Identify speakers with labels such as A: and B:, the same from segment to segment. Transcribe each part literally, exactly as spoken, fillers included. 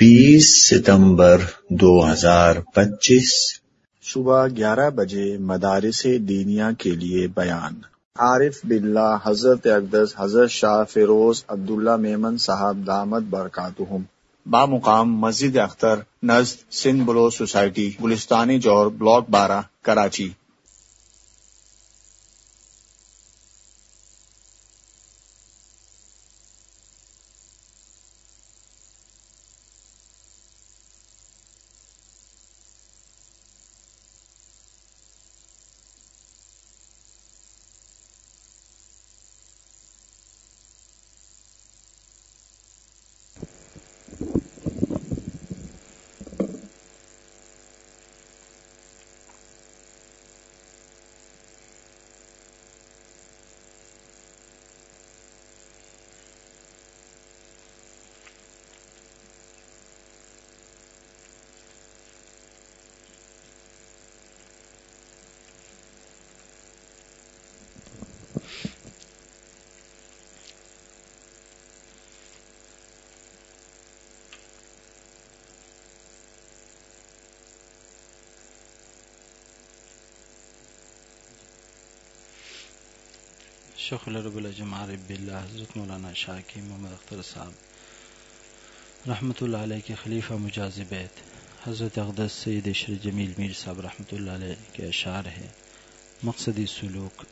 A: بیس ستمبر دو ہزار پچیس
B: صبح گیارہ بجے مدارس دینیہ کے لیے بیان۔ عارف باللہ حضرت اقدس حضرت شاہ فیروز عبداللہ میمن صاحب دامت برکاتہم، بامقام مسجد اختر نزد سندھ بلوچ سوسائٹی، گلستانی جوہر، بلاک بارہ، کراچی۔
C: شیخ رب العجم عارف باللہ حضرت مولانا شاہ محمد اختر صاحب رحمۃ اللہ علیہ کے خلیفہ مجاز بیت حضرت اقدس سید عشر جمیل میر صاحب رحمۃ اللہ علیہ کے اشعار ہے۔ مقصدی سلوک۔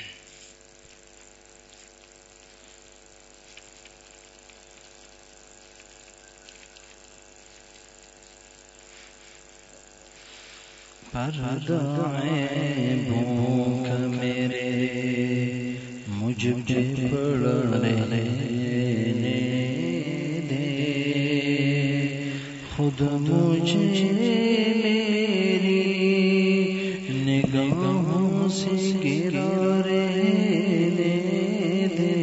C: پردائے بھوک میرے مجھ پہ پڑنے دے، خود مجھے میری نگاہوں سے گرا رہنے دے،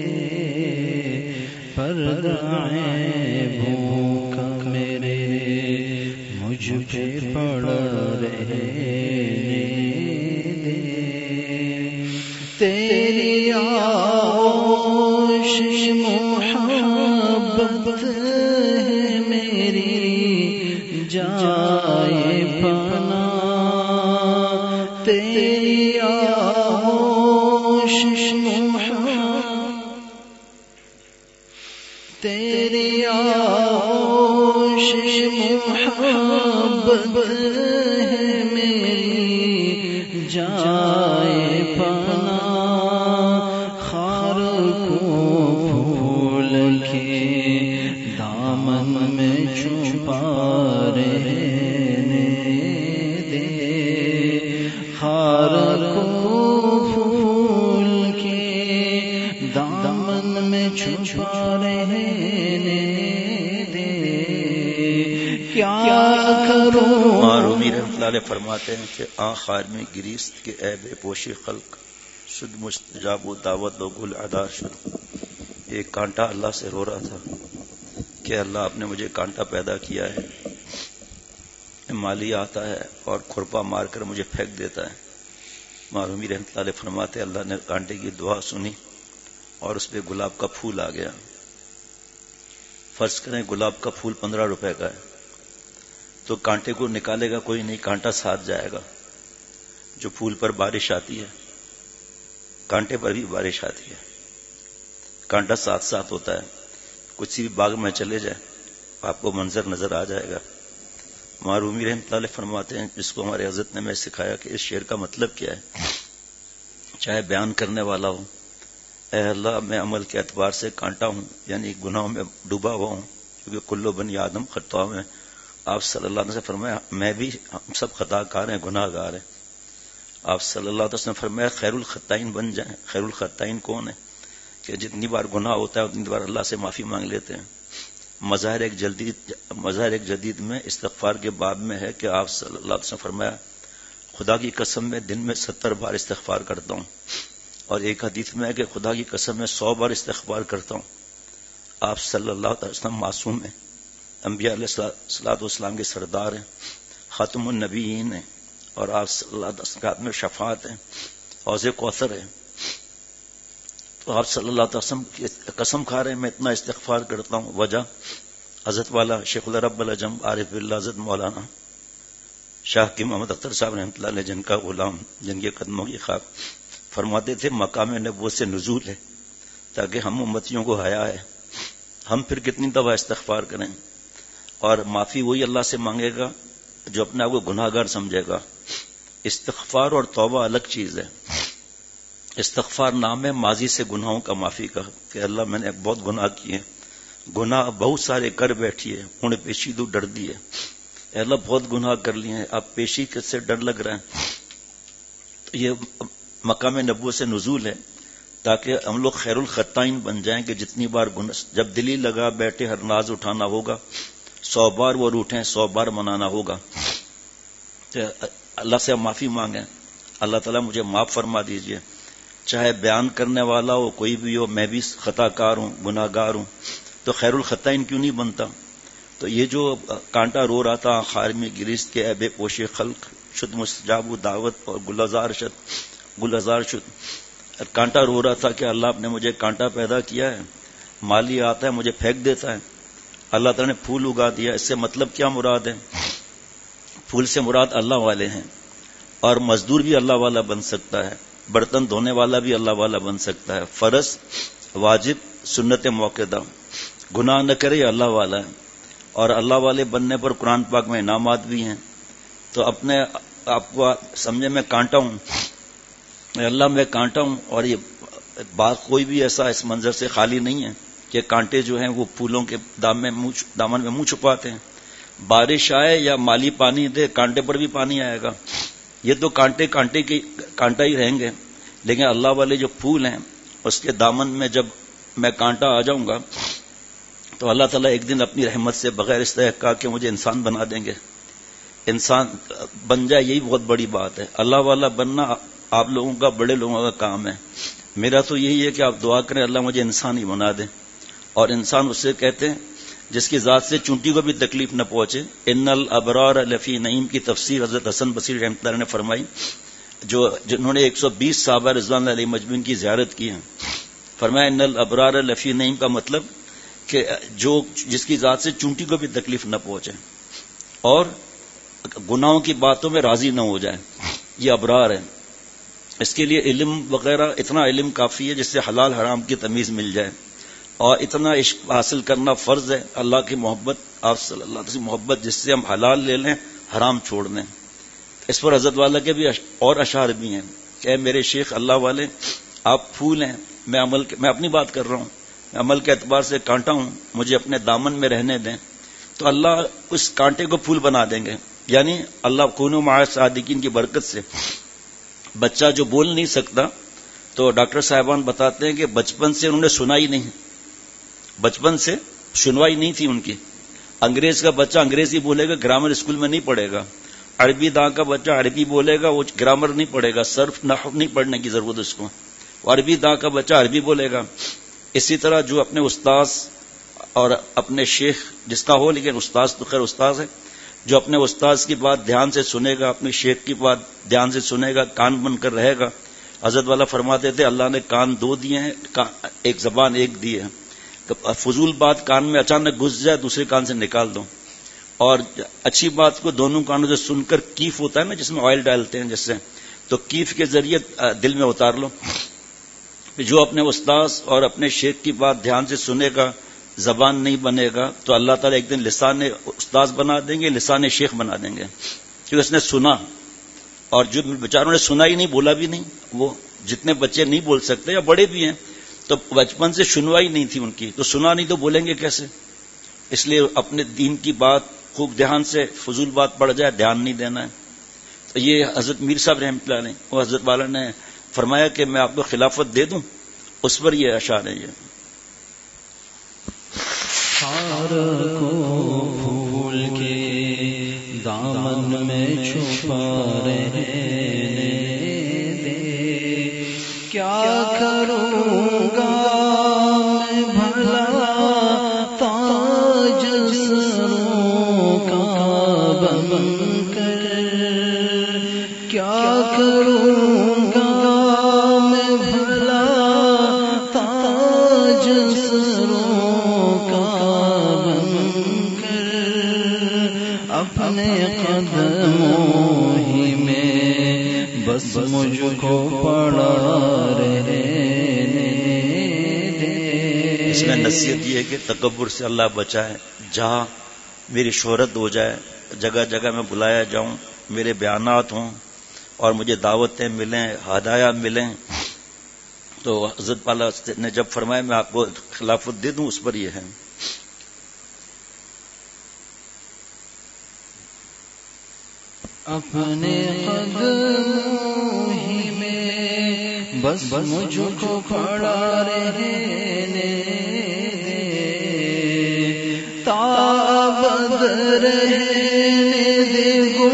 C: پردائے بھوک میرے مجھ پہ پڑ رہے تیری آغوش محبت ہے میری جائے پناہ، تیری آغوش محبت، تیری آغوش محبت ہے میری جائے پناہ، دامن میں چھپا رہنے دے، خار کو پھول کے دامن میں چھپا رہنے دے، کیا کروں۔
D: معرومی رحمۃ اللہ علیہ فرماتے ہیں کہ آن خار میں گریست کے عیب پوشی خلق شد مستجاب و دعوت و گل ادا شد۔ ایک کانٹا اللہ سے رو رہا تھا کہ اللہ آپ نے مجھے کانٹا پیدا کیا ہے، مالی آتا ہے اور کھرپا مار کر مجھے پھینک دیتا ہے۔ معرومی رحمۃ اللہ علیہ فرماتے اللہ نے کانٹے کی دعا سنی اور اس پہ گلاب کا پھول آ گیا۔ فرض کریں گلاب کا پھول پندرہ روپے کا ہے تو کانٹے کو نکالے گا کوئی نہیں، کانٹا ساتھ جائے گا۔ جو پھول پر بارش آتی ہے کانٹے پر بھی بارش آتی ہے، کانٹا ساتھ ساتھ ہوتا ہے۔ کچھ بھی باغ میں چلے جائیں آپ کو منظر نظر آ جائے گا۔ معرومی رحمۃ اللہ علیہ فرماتے ہیں جس کو ہمارے حضرت نے میں سکھایا کہ اس شعر کا مطلب کیا ہے، چاہے بیان کرنے والا ہو، اے اللہ میں عمل کے اعتبار سے کانٹا ہوں، یعنی گناہوں میں ڈوبا ہوا ہوں، کیونکہ کلو بنی آدم خطا میں آپ صلی اللہ علیہ وسلم نے فرمایا میں بھی، ہم سب خطا کار ہیں، گناہ گار ہیں۔ آپ صلی اللہ علیہ وسلم نے فرمایا خیر الخطائین بن جائیں۔ خیر الخطائین کون ہے؟ کہ جتنی بار گناہ ہوتا ہے اتنی بار اللہ سے معافی مانگ لیتے ہیں۔ مظاہر ایک جدید مظاہر ایک جدید میں استغفار کے باب میں ہے کہ آپ صلی اللہ علیہ وسلم فرمایا خدا کی قسم میں دن میں ستر بار استغفار کرتا ہوں، اور ایک حدیث میں ہے کہ خدا کی قسم میں سو بار استغفار کرتا ہوں۔ آپ صلی اللہ علیہ وسلم معصوم ہیں، انبیاء علیہ الصلوۃ والسلام کے سردار ہیں، خاتم النبیین ہیں، اور آپ صلی اللہ علیہ وسلم میں شفاعت ہیں، حوض کوثر ہے۔ تو آپ صلی اللہ علیہ وسلم کی قسم کھا رہے ہیں میں اتنا استغفار کرتا ہوں، وجہ حضرت والا شیخ الرب العجم عارف باللہ حضرت مولانا شاہ کی محمد اختر صاحب رحمۃ اللہ علیہ جن کا غلام جن کے قدموں کی خاک فرماتے تھے مقام نبوت سے نزول ہے تاکہ ہم امتیوں کو حیا ہے. ہم پھر کتنی دفعہ استغفار کریں اور معافی وہی اللہ سے مانگے گا جو اپنے آپ کو گناہ گار سمجھے گا. استغفار اور توبہ الگ چیز ہے. استغفار نام ہے ماضی سے گناہوں کا معافی کا کہ اللہ میں نے بہت گناہ کیے, گناہ بہت سارے کر بیٹھی ہے ہوں پیشی تو ڈر دی ہے, اے اللہ بہت گناہ کر لیے ہیں اب پیشی سے ڈر لگ رہا ہے. تو یہ مقام نبوت سے نزول ہے تاکہ ہم لوگ خیر الخطائین بن جائیں کہ جتنی بار گناہ جب دلی لگا بیٹھے ہر ناز اٹھانا ہوگا, سو بار وہ روٹیں سو بار منانا ہوگا. تو اللہ سے معافی مانگیں, اللہ تعالیٰ مجھے معاف فرما دیجئے. چاہے بیان کرنے والا ہو کوئی بھی ہو, میں بھی خطا کار ہوں گناہ گار ہوں, تو خیر الخطائین کیوں نہیں بنتا؟ تو یہ جو کانٹا رو رہا تھا خارمی گریست کے عیب پوش خلق شد مستجاب دعوت اور گلزار شد گلزار شد, کانٹا رو رہا تھا کہ اللہ نے مجھے کانٹا پیدا کیا ہے, مالی آتا ہے مجھے پھینک دیتا ہے, اللہ تعالیٰ نے پھول اگا دیا. اس سے مطلب کیا مراد ہے؟ پھول سے مراد اللہ والے ہیں, اور مزدور بھی اللہ والا بن سکتا ہے, برتن دھونے والا بھی اللہ والا بن سکتا ہے. فرض واجب سنت موقدہ گناہ نہ کرے اللہ والا ہے, اور اللہ والے بننے پر قرآن پاک میں انعامات بھی ہیں. تو اپنے آپ کو سمجھے میں کانٹا ہوں, اللہ میں کانٹا ہوں, اور یہ بات کوئی بھی ایسا اس منظر سے خالی نہیں ہے کہ کانٹے جو ہیں وہ پھولوں کے دام میں منہ دامن میں منہ چھپاتے ہیں. بارش آئے یا مالی پانی دے کانٹے پر بھی پانی آئے گا. یہ تو کانٹے کانٹے کی کانٹا ہی رہیں گے, لیکن اللہ والے جو پھول ہیں اس کے دامن میں جب میں کانٹا آ جاؤں گا تو اللہ تعالیٰ ایک دن اپنی رحمت سے بغیر استحقاق کے مجھے انسان بنا دیں گے. انسان بن جائے یہی بہت بڑی بات ہے. اللہ والا بننا آپ لوگوں کا بڑے لوگوں کا کام ہے. میرا تو یہی ہے کہ آپ دعا کریں اللہ مجھے انسان ہی بنا دے. اور انسان اسے کہتے ہیں جس کی ذات سے چونٹی کو بھی تکلیف نہ پہنچے. ان الابرار لفی نعیم کی تفسیر حضرت حسن بصری رحمۃ اللہ نے فرمائی, جو جنہوں نے ایک سو بیس صحابہ رضوان اللہ علیہ مجمعین کی زیارت کی ہے. فرمایا ان الابرار لفی نعیم کا مطلب کہ جو جس کی ذات سے چونٹی کو بھی تکلیف نہ پہنچے اور گناہوں کی باتوں میں راضی نہ ہو جائے, یہ ابرار ہے. اس کے لیے علم وغیرہ اتنا علم کافی ہے جس سے حلال حرام کی تمیز مل جائے, اور اتنا عشق حاصل کرنا فرض ہے. اللہ کی محبت, آپ صلی اللہ علیہ وسلم محبت جس سے ہم حلال لے لیں حرام چھوڑ دیں. اس پر حضرت والا کے بھی اور اشعار بھی ہیں کہ میرے شیخ اللہ والے آپ پھول ہیں, میں عمل میں اپنی بات کر رہا ہوں, میں عمل کے اعتبار سے کانٹا ہوں, مجھے اپنے دامن میں رہنے دیں. تو اللہ اس کانٹے کو پھول بنا دیں گے. یعنی اللہ کونوا مع الصادقین کی برکت سے بچہ جو بول نہیں سکتا تو ڈاکٹر صاحبان بتاتے ہیں کہ بچپن سے انہوں نے سنا ہی نہیں, بچپن سے سنوائی نہیں تھی ان کی. انگریز کا بچہ انگریزی بولے گا, گرامر اسکول میں نہیں پڑھے گا. عربی داں کا بچہ عربی بولے گا, وہ گرامر نہیں پڑھے گا, صرف نحو نہیں پڑھنے کی ضرورت اس کو. عربی داں کا بچہ عربی بولے گا. اسی طرح جو اپنے استاذ اور اپنے شیخ جس کا ہو, لیکن استاذ تو خیر استاذ ہے, جو اپنے استاذ کی بات دھیان سے سنے گا, اپنے شیخ کی بات دھیان سے سنے گا, کان بن کر رہے گا. حضرت والا فرماتے تھے اللہ نے کان دو دیے ہیں, ایک زبان ایک دی ہے. فضول بات کان میں اچانک گھس جائے دوسرے کان سے نکال دو, اور اچھی بات کو دونوں کانوں سے سن کر کیف ہوتا ہے نا جس میں آئل ڈالتے ہیں جس سے, تو کیف کے ذریعے دل میں اتار لو. جو اپنے استاذ اور اپنے شیخ کی بات دھیان سے سنے گا, زبان نہیں بنے گا, تو اللہ تعالیٰ ایک دن لسان استاذ بنا دیں گے, لسان شیخ بنا دیں گے, کیونکہ اس نے سنا. اور جو بیچاروں نے سنا ہی نہیں, بولا بھی نہیں, وہ جتنے بچے نہیں بول سکتے یا بڑے بھی ہیں تو بچپن سے سنوائی نہیں تھی ان کی, تو سنا نہیں تو بولیں گے کیسے؟ اس لیے اپنے دین کی بات خوب دھیان سے, فضول بات پڑ جائے دھیان نہیں دینا ہے. تو یہ حضرت میر صاحب رحمۃ اللہ علیہ, وہ حضرت والا نے فرمایا کہ میں آپ کو خلافت دے دوں, اس پر یہ اشعار ہے. یہ
C: خار کو پھول کے دامن میں چھپا رہے دے, کیا کروں گا میں بھلا تاج سروں کا بن کر, کیا کروں گا میں بھلا تاج سروں کا بن اپنے قدموں ہی میں بس مجھ کو پڑا رہنے دے.
D: اس میں نصیحت یہ ہے کہ تکبر سے اللہ بچائے. جہاں میری شہرت ہو جائے، جگہ جگہ میں بلایا جاؤں، میرے بیانات ہوں اور مجھے دعوتیں ملیں، ہدایات ملیں، تو حضرت والا نے جب فرمایا میں آپ کو خلافت دے دوں، اس پر یہ ہے.
C: اپنے قدموں ہی میں بس مجھ کو پڑا رہنے دے، تابد رہنے دے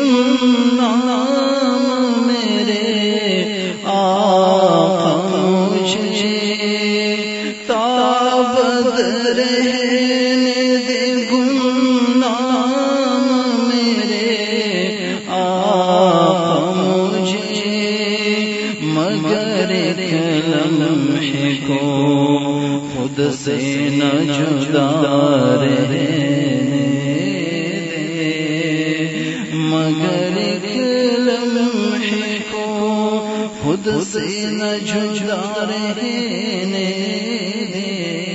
C: گمنام میرے آقا مجھے، تابد رہنے دے گمنام کو خود سے نہ جدا رہنے دے، مگر ایک لمحے کو خود سے نہ جدا رہنے دے.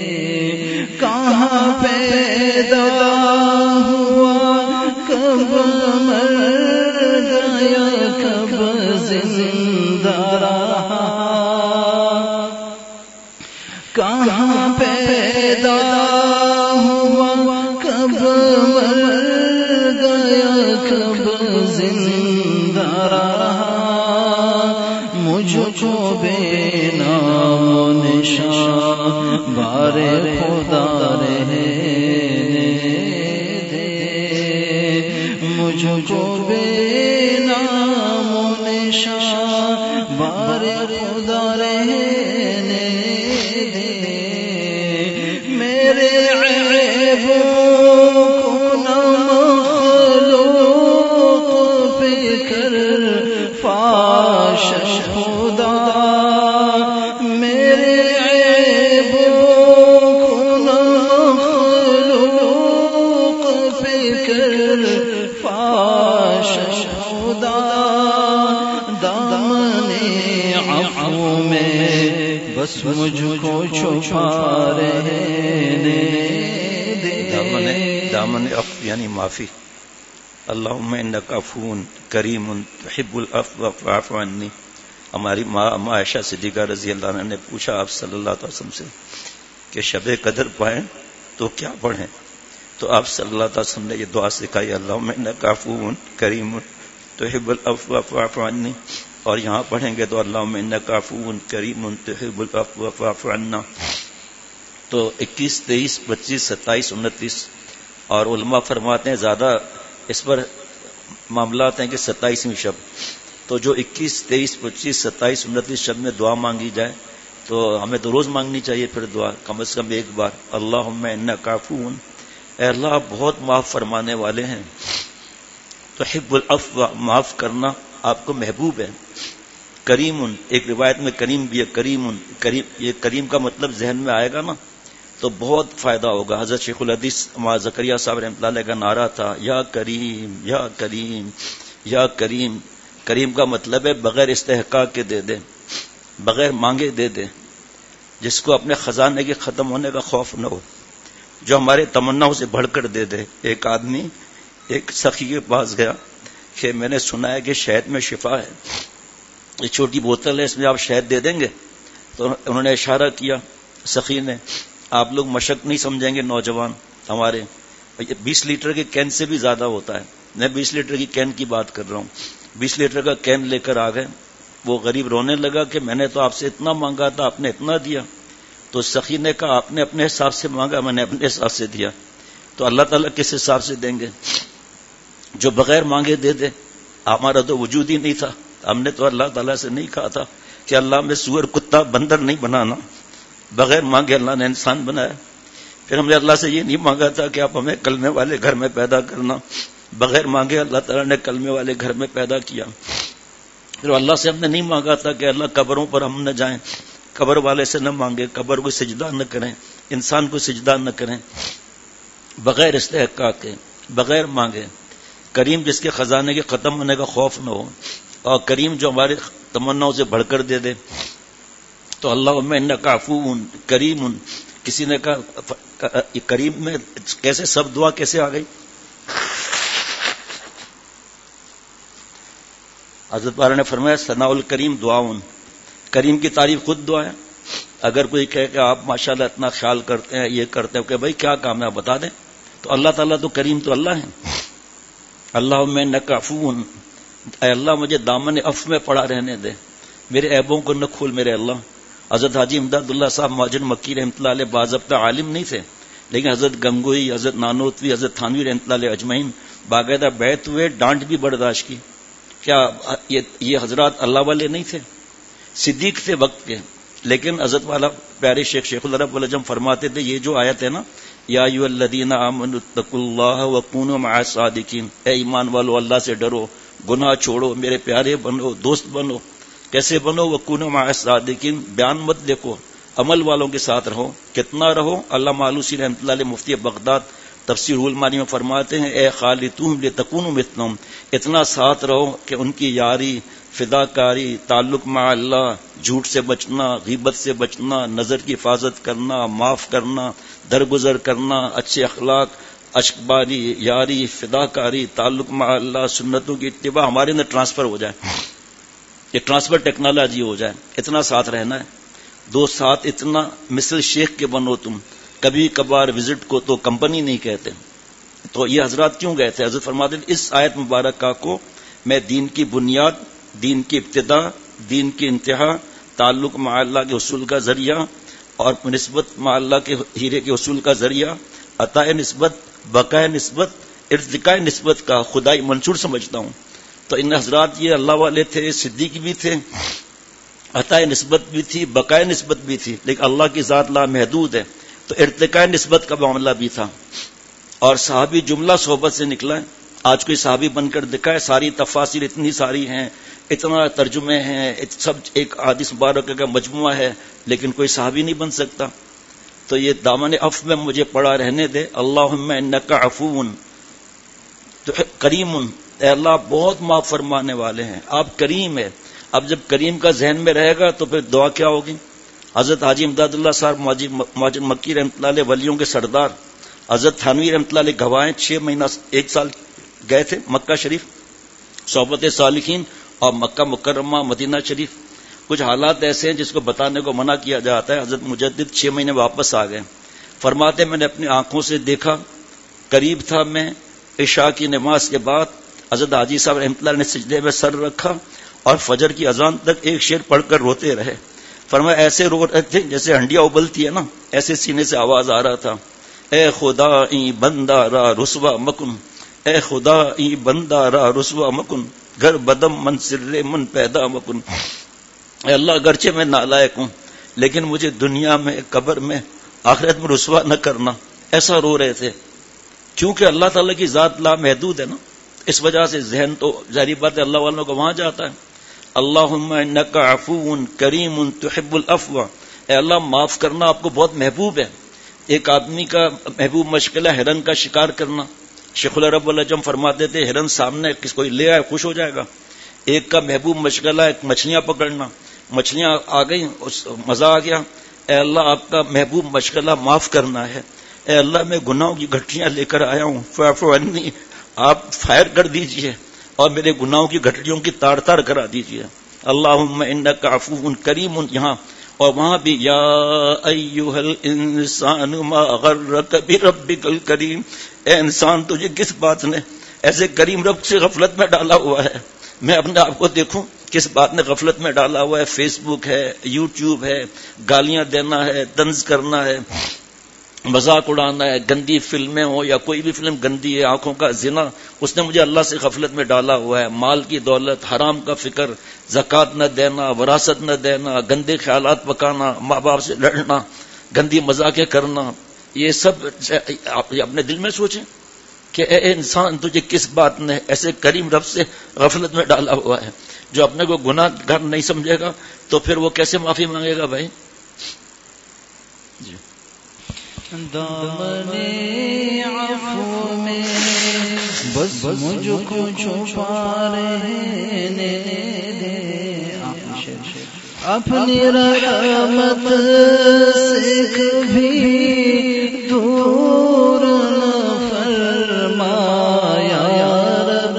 C: کہاں پیدا ہوا، کب مر گیا، کب زندہ رہا، کہاں پیدا ہوا، کب مر گیا، کب زندہ رہا. مجھ کو بے نام و نشان بار خدا رہنے دے، مجھ کو بے نام و نشان بار خدا رہنے دے. میرے عیبوں کو نہ مخلوق پہ کر فاش خدا، میرے عیبوں کو نہ مخلوق پہ کر فاش خدا. دامن عفو میں بس مجھ کو چھپا رہنے دے.
D: دامن دامن عفو یعنی معافی. اللہم انک عفو کریم تحب العفو فاعف عنی. ہماری ماں اما عائشہ صدیقہ رضی اللہ عنہ نے پوچھا آپ صلی اللہ علیہ وسلم سے کہ شب قدر پائیں تو کیا پڑھیں، تو آپ صلی اللہ علیہ وسلم نے یہ دعا سکھائی، اللہم انک عفو کریم تحب العفو فاعف عنی. اور یہاں پڑھیں گے تو اللہم انک عفو کریم تحب العفو فاعف عنا. تو اکیس، تیئیس، پچیس، ستائیس، انتیس، اور علماء فرماتے ہیں زیادہ اس پر معاملات ہیں کہ ستائیسویں شب. تو جو اکیس، تیئیس، پچیس، ستائیس، انتیس شب میں دعا مانگی جائے تو ہمیں تو روز مانگنی چاہیے پھر دعا کم از کم ایک بار. اللہم انک عفو، اے اللہ آپ بہت معاف فرمانے والے ہیں. تحب العفو، معاف کرنا آپ کو محبوب ہے. کریم، ایک روایت میں کریم بھی ہے، کریم کریم یہ کریم کا مطلب ذہن میں آئے گا نا تو بہت فائدہ ہوگا. حضرت شیخ الحدیث مولانا زکریا صاحب رحمۃ اللہ علیہ کا نعرہ تھا، یا کریم یا کریم یا کریم. کریم کا مطلب ہے بغیر استحقاق کے دے دے، بغیر مانگے دے دے، جس کو اپنے خزانے کے ختم ہونے کا خوف نہ ہو، جو ہمارے تمناؤں سے بڑھ کر دے دے. ایک آدمی ایک سخی کے پاس گیا کہ میں نے سنا ہے کہ شہد میں شفا ہے، یہ چھوٹی بوتل ہے، اس میں آپ شہد دے دیں گے؟ تو انہوں نے اشارہ کیا سخی نے. آپ لوگ مشق نہیں سمجھیں گے نوجوان ہمارے، بیس لیٹر کے کین سے بھی زیادہ ہوتا ہے. میں بیس لیٹر کی کین کی بات کر رہا ہوں. بیس لیٹر کا کین لے کر آ گئے. وہ غریب رونے لگا کہ میں نے تو آپ سے اتنا مانگا تھا، آپ نے اتنا دیا. تو سخی نے کہا آپ نے اپنے حساب سے مانگا، میں نے اپنے حساب سے دیا. تو اللہ تعالیٰ کس حساب سے دیں گے؟ جو بغیر مانگے دے دے. ہمارا تو وجود ہی نہیں تھا، ہم نے تو اللہ تعالیٰ سے نہیں کہا تھا کہ اللہ میں سور کتا بندر نہیں بنانا. بغیر مانگے اللہ نے انسان بنایا. پھر ہم نے اللہ سے یہ نہیں مانگا تھا کہ آپ ہمیں کلمے والے گھر میں پیدا کرنا. بغیر مانگے اللہ تعالیٰ نے کلمے والے گھر میں پیدا کیا. پھر اللہ سے ہم نے نہیں مانگا تھا کہ اللہ قبروں پر ہم نہ جائیں، قبر والے سے نہ مانگے، قبر کو سجدہ نہ کریں، انسان کو سجدہ نہ کریں، بغیر استحقاق کے، بغیر مانگے. کریم جس کے خزانے کے ختم ہونے کا خوف نہ ہو، اور کریم جو ہمارے تمناؤں سے بڑھ کر دے دے. تو اللہم انک عفو کریم. کسی نے کہا کریم میں کیسے سب دعا کیسے آ گئی؟ حضرت والا نے فرمایا ثناء الکریم دعاؤن، کریم کی تعریف خود دعا ہے. اگر کوئی کہے کہ آپ ماشاءاللہ اتنا خیال کرتے ہیں، یہ کرتے ہیں، کہ بھائی کیا کام ہے آپ بتا دیں. تو اللہ تعالیٰ تو کریم تو اللہ ہے. اللہم انک عفو، اے اللہ مجھے دامن عفو میں پڑا رہنے دے، میرے عیبوں کو نہ کھول میرے اللہ. حضرت حاجی امداد اللہ صاحب مہاجر مکی رحمۃ اللہ علیہ باضابطہ عالم نہیں تھے، لیکن حضرت گنگوئی، حضرت نانوتوی، حضرت تھانوی رحمۃ اللہ علیہ اجمعین باقاعدہ بیعت ہوئے، ڈانٹ بھی برداشت کی. کیا یہ حضرات اللہ والے نہیں تھے؟ صدیق تھے وقت کے. لیکن حضرت والا پیارے شیخ شیخ العرب والجم فرماتے تھے یہ جو آیت ہے نا، یا ایھا الذین آمنوا اتقوا اللہ وکونوا مع الصادقین، اے ایمان والو اللہ سے ڈرو، گناہ چھوڑو، میرے پیارے بنو، دوست بنو. کیسے بنو؟ وکونوا مع الصادقین، بیان مت دیکھو، عمل والوں کے ساتھ رہو. کتنا رہو؟ علامہ آلوسی رحمۃ اللہ علیہ مفتی بغداد تفسیر المعانی میں فرماتے ہیں اے خالطوہم لتکونوا مثلہم، اتنا ساتھ رہو کہ ان کی یاری، فداکاری، تعلق مع اللہ، جھوٹ سے بچنا، غیبت سے بچنا، نظر کی حفاظت کرنا، معاف کرنا، درگزر کرنا، اچھے اخلاق، اشک باری، یاری، فداکاری، تعلق مع اللہ، سنتوں کی اتباع ہمارے اندر ٹرانسفر ہو جائے، یہ ٹرانسفر ٹیکنالوجی ہو جائے. اتنا ساتھ رہنا ہے. دو ساتھ اتنا مثل شیخ کے بنو تم. کبھی کبھار وزٹ کو تو کمپنی نہیں کہتے. تو یہ حضرات کیوں گئے تھے؟ حضرت فرماتے ہیں اس آیت مبارکہ کو میں دین کی بنیاد، دین کی ابتدا، دین کی انتہا، تعلق مع اللہ کے حصول کا ذریعہ اور نسبت مع اللہ کے ہیرے کے حصول کا ذریعہ، عطا نسبت، بقاء نسبت، ارتقاء نسبت کا خدائی منشور سمجھتا ہوں. تو ان حضرات یہ اللہ والے تھے، صدیق بھی تھے، عطا نسبت بھی تھی، بقاء نسبت بھی تھی، لیکن اللہ کی ذات لا محدود ہے تو ارتقاء نسبت کا معاملہ بھی تھا. اور صحابی جملہ صحبت سے نکلا ہے. آج کوئی صحابی بن کر دکھائے، ساری تفاسیر اتنی ساری ہیں، اتنا ترجمے ہیں، سب ایک حدیث مبارکہ کا مجموعہ ہے، لیکن کوئی صحابی نہیں بن سکتا. تو یہ دامن عفو میں مجھے پڑا رہنے دے. اللہم انک عفو کریم، اے اللہ بہت معاف فرمانے والے ہیں، آپ کریم ہے. اب جب کریم کا ذہن میں رہے گا تو پھر دعا کیا ہوگی؟ حضرت حاجی امداد اللہ صاحب مہاجر مکی رحمۃ اللہ علیہ ولیوں کے سردار، حضرت تھانوی رحمۃ اللہ علیہ گواہیں، چھ مہینہ ایک سال گئے تھے مکہ شریف، صحبت صالحین اور مکہ مکرمہ، مدینہ شریف. کچھ حالات ایسے ہیں جس کو بتانے کو منع کیا جاتا ہے. حضرت مجدد چھ مہینے واپس آ گئے. فرماتے میں نے اپنی آنکھوں سے دیکھا، قریب تھا میں عشاء کی نماز کے بعد حضرت حاجی صاحب رحمۃ اللہ نے سجدے میں سر رکھا اور فجر کی اذان تک ایک شعر پڑھ کر روتے رہے. فرمایا ایسے رو رہے تھے جیسے ہنڈیا ابلتی ہے نا، ایسے سینے سے آواز آ رہا تھا، اے خدا ای بندہ را رسوا مکن، اے خدا ای بندہ را رسوا مکن، گھر بدم من سر من پیدا مکن. اے اللہ اگرچہ میں نالائق ہوں لیکن مجھے دنیا میں، قبر میں، آخرت میں رسوا نہ کرنا. ایسا رو رہے تھے کیونکہ اللہ تعالیٰ کی ذات لا محدود ہے نا، اس وجہ سے ذہن تو ظاہری بات ہے اللہ والوں کو وہاں جاتا ہے. اللہم انک عفو کریم تحب العفو، اے اللہ معاف کرنا آپ کو بہت محبوب ہے. ایک آدمی کا محبوب مشغلہ ہرن کا شکار کرنا. شیخ العرب والعجم فرماتے تھے ہرن سامنے کس کوئی لے آئے خوش ہو جائے گا. ایک کا محبوب مشغلہ ہے مچھلیاں پکڑنا. مچھلیاں آ گئی، مزہ آ گیا. اے اللہ آپ کا محبوب مشغلہ معاف کرنا ہے. اے اللہ میں گناہوں کی گھٹیاں لے کر آیا ہوں، فاعف عنی، آپ فائر کر دیجئے اور میرے گناہوں کی گھٹڑیوں کی تار تار کرا دیجئے. اللہم انک عفو کریم یہاں اور وہاں بھی یا ایھا الانسان ما غرک بربک الکریم، اے انسان تجھے کس بات نے ایسے کریم رب سے غفلت میں ڈالا ہوا ہے. میں اپنے آپ کو دیکھوں کس بات نے غفلت میں ڈالا ہوا ہے. فیس بک ہے، یوٹیوب ہے، گالیاں دینا ہے، طنز کرنا ہے، مذاق اڑانا ہے، گندی فلمیں ہوں یا کوئی بھی فلم گندی ہے، آنکھوں کا زنا، اس نے مجھے اللہ سے غفلت میں ڈالا ہوا ہے. مال کی دولت، حرام کا فکر، زکوٰۃ نہ دینا، وراثت نہ دینا، گندے خیالات پکانا، ماں باپ سے لڑنا، گندی مذاقیں کرنا، یہ سب آپ اپنے دل میں سوچیں کہ اے انسان تجھے کس بات نے ایسے کریم رب سے غفلت میں ڈالا ہوا ہے. جو اپنے کو گناہ گار نہیں سمجھے گا تو پھر وہ کیسے معافی مانگے گا بھائی؟ جی
C: دامن عفو میں بس مجھ کو چھپا رہنے دے اپنی رحمت سے کبھی دور نہ فرمایا رب.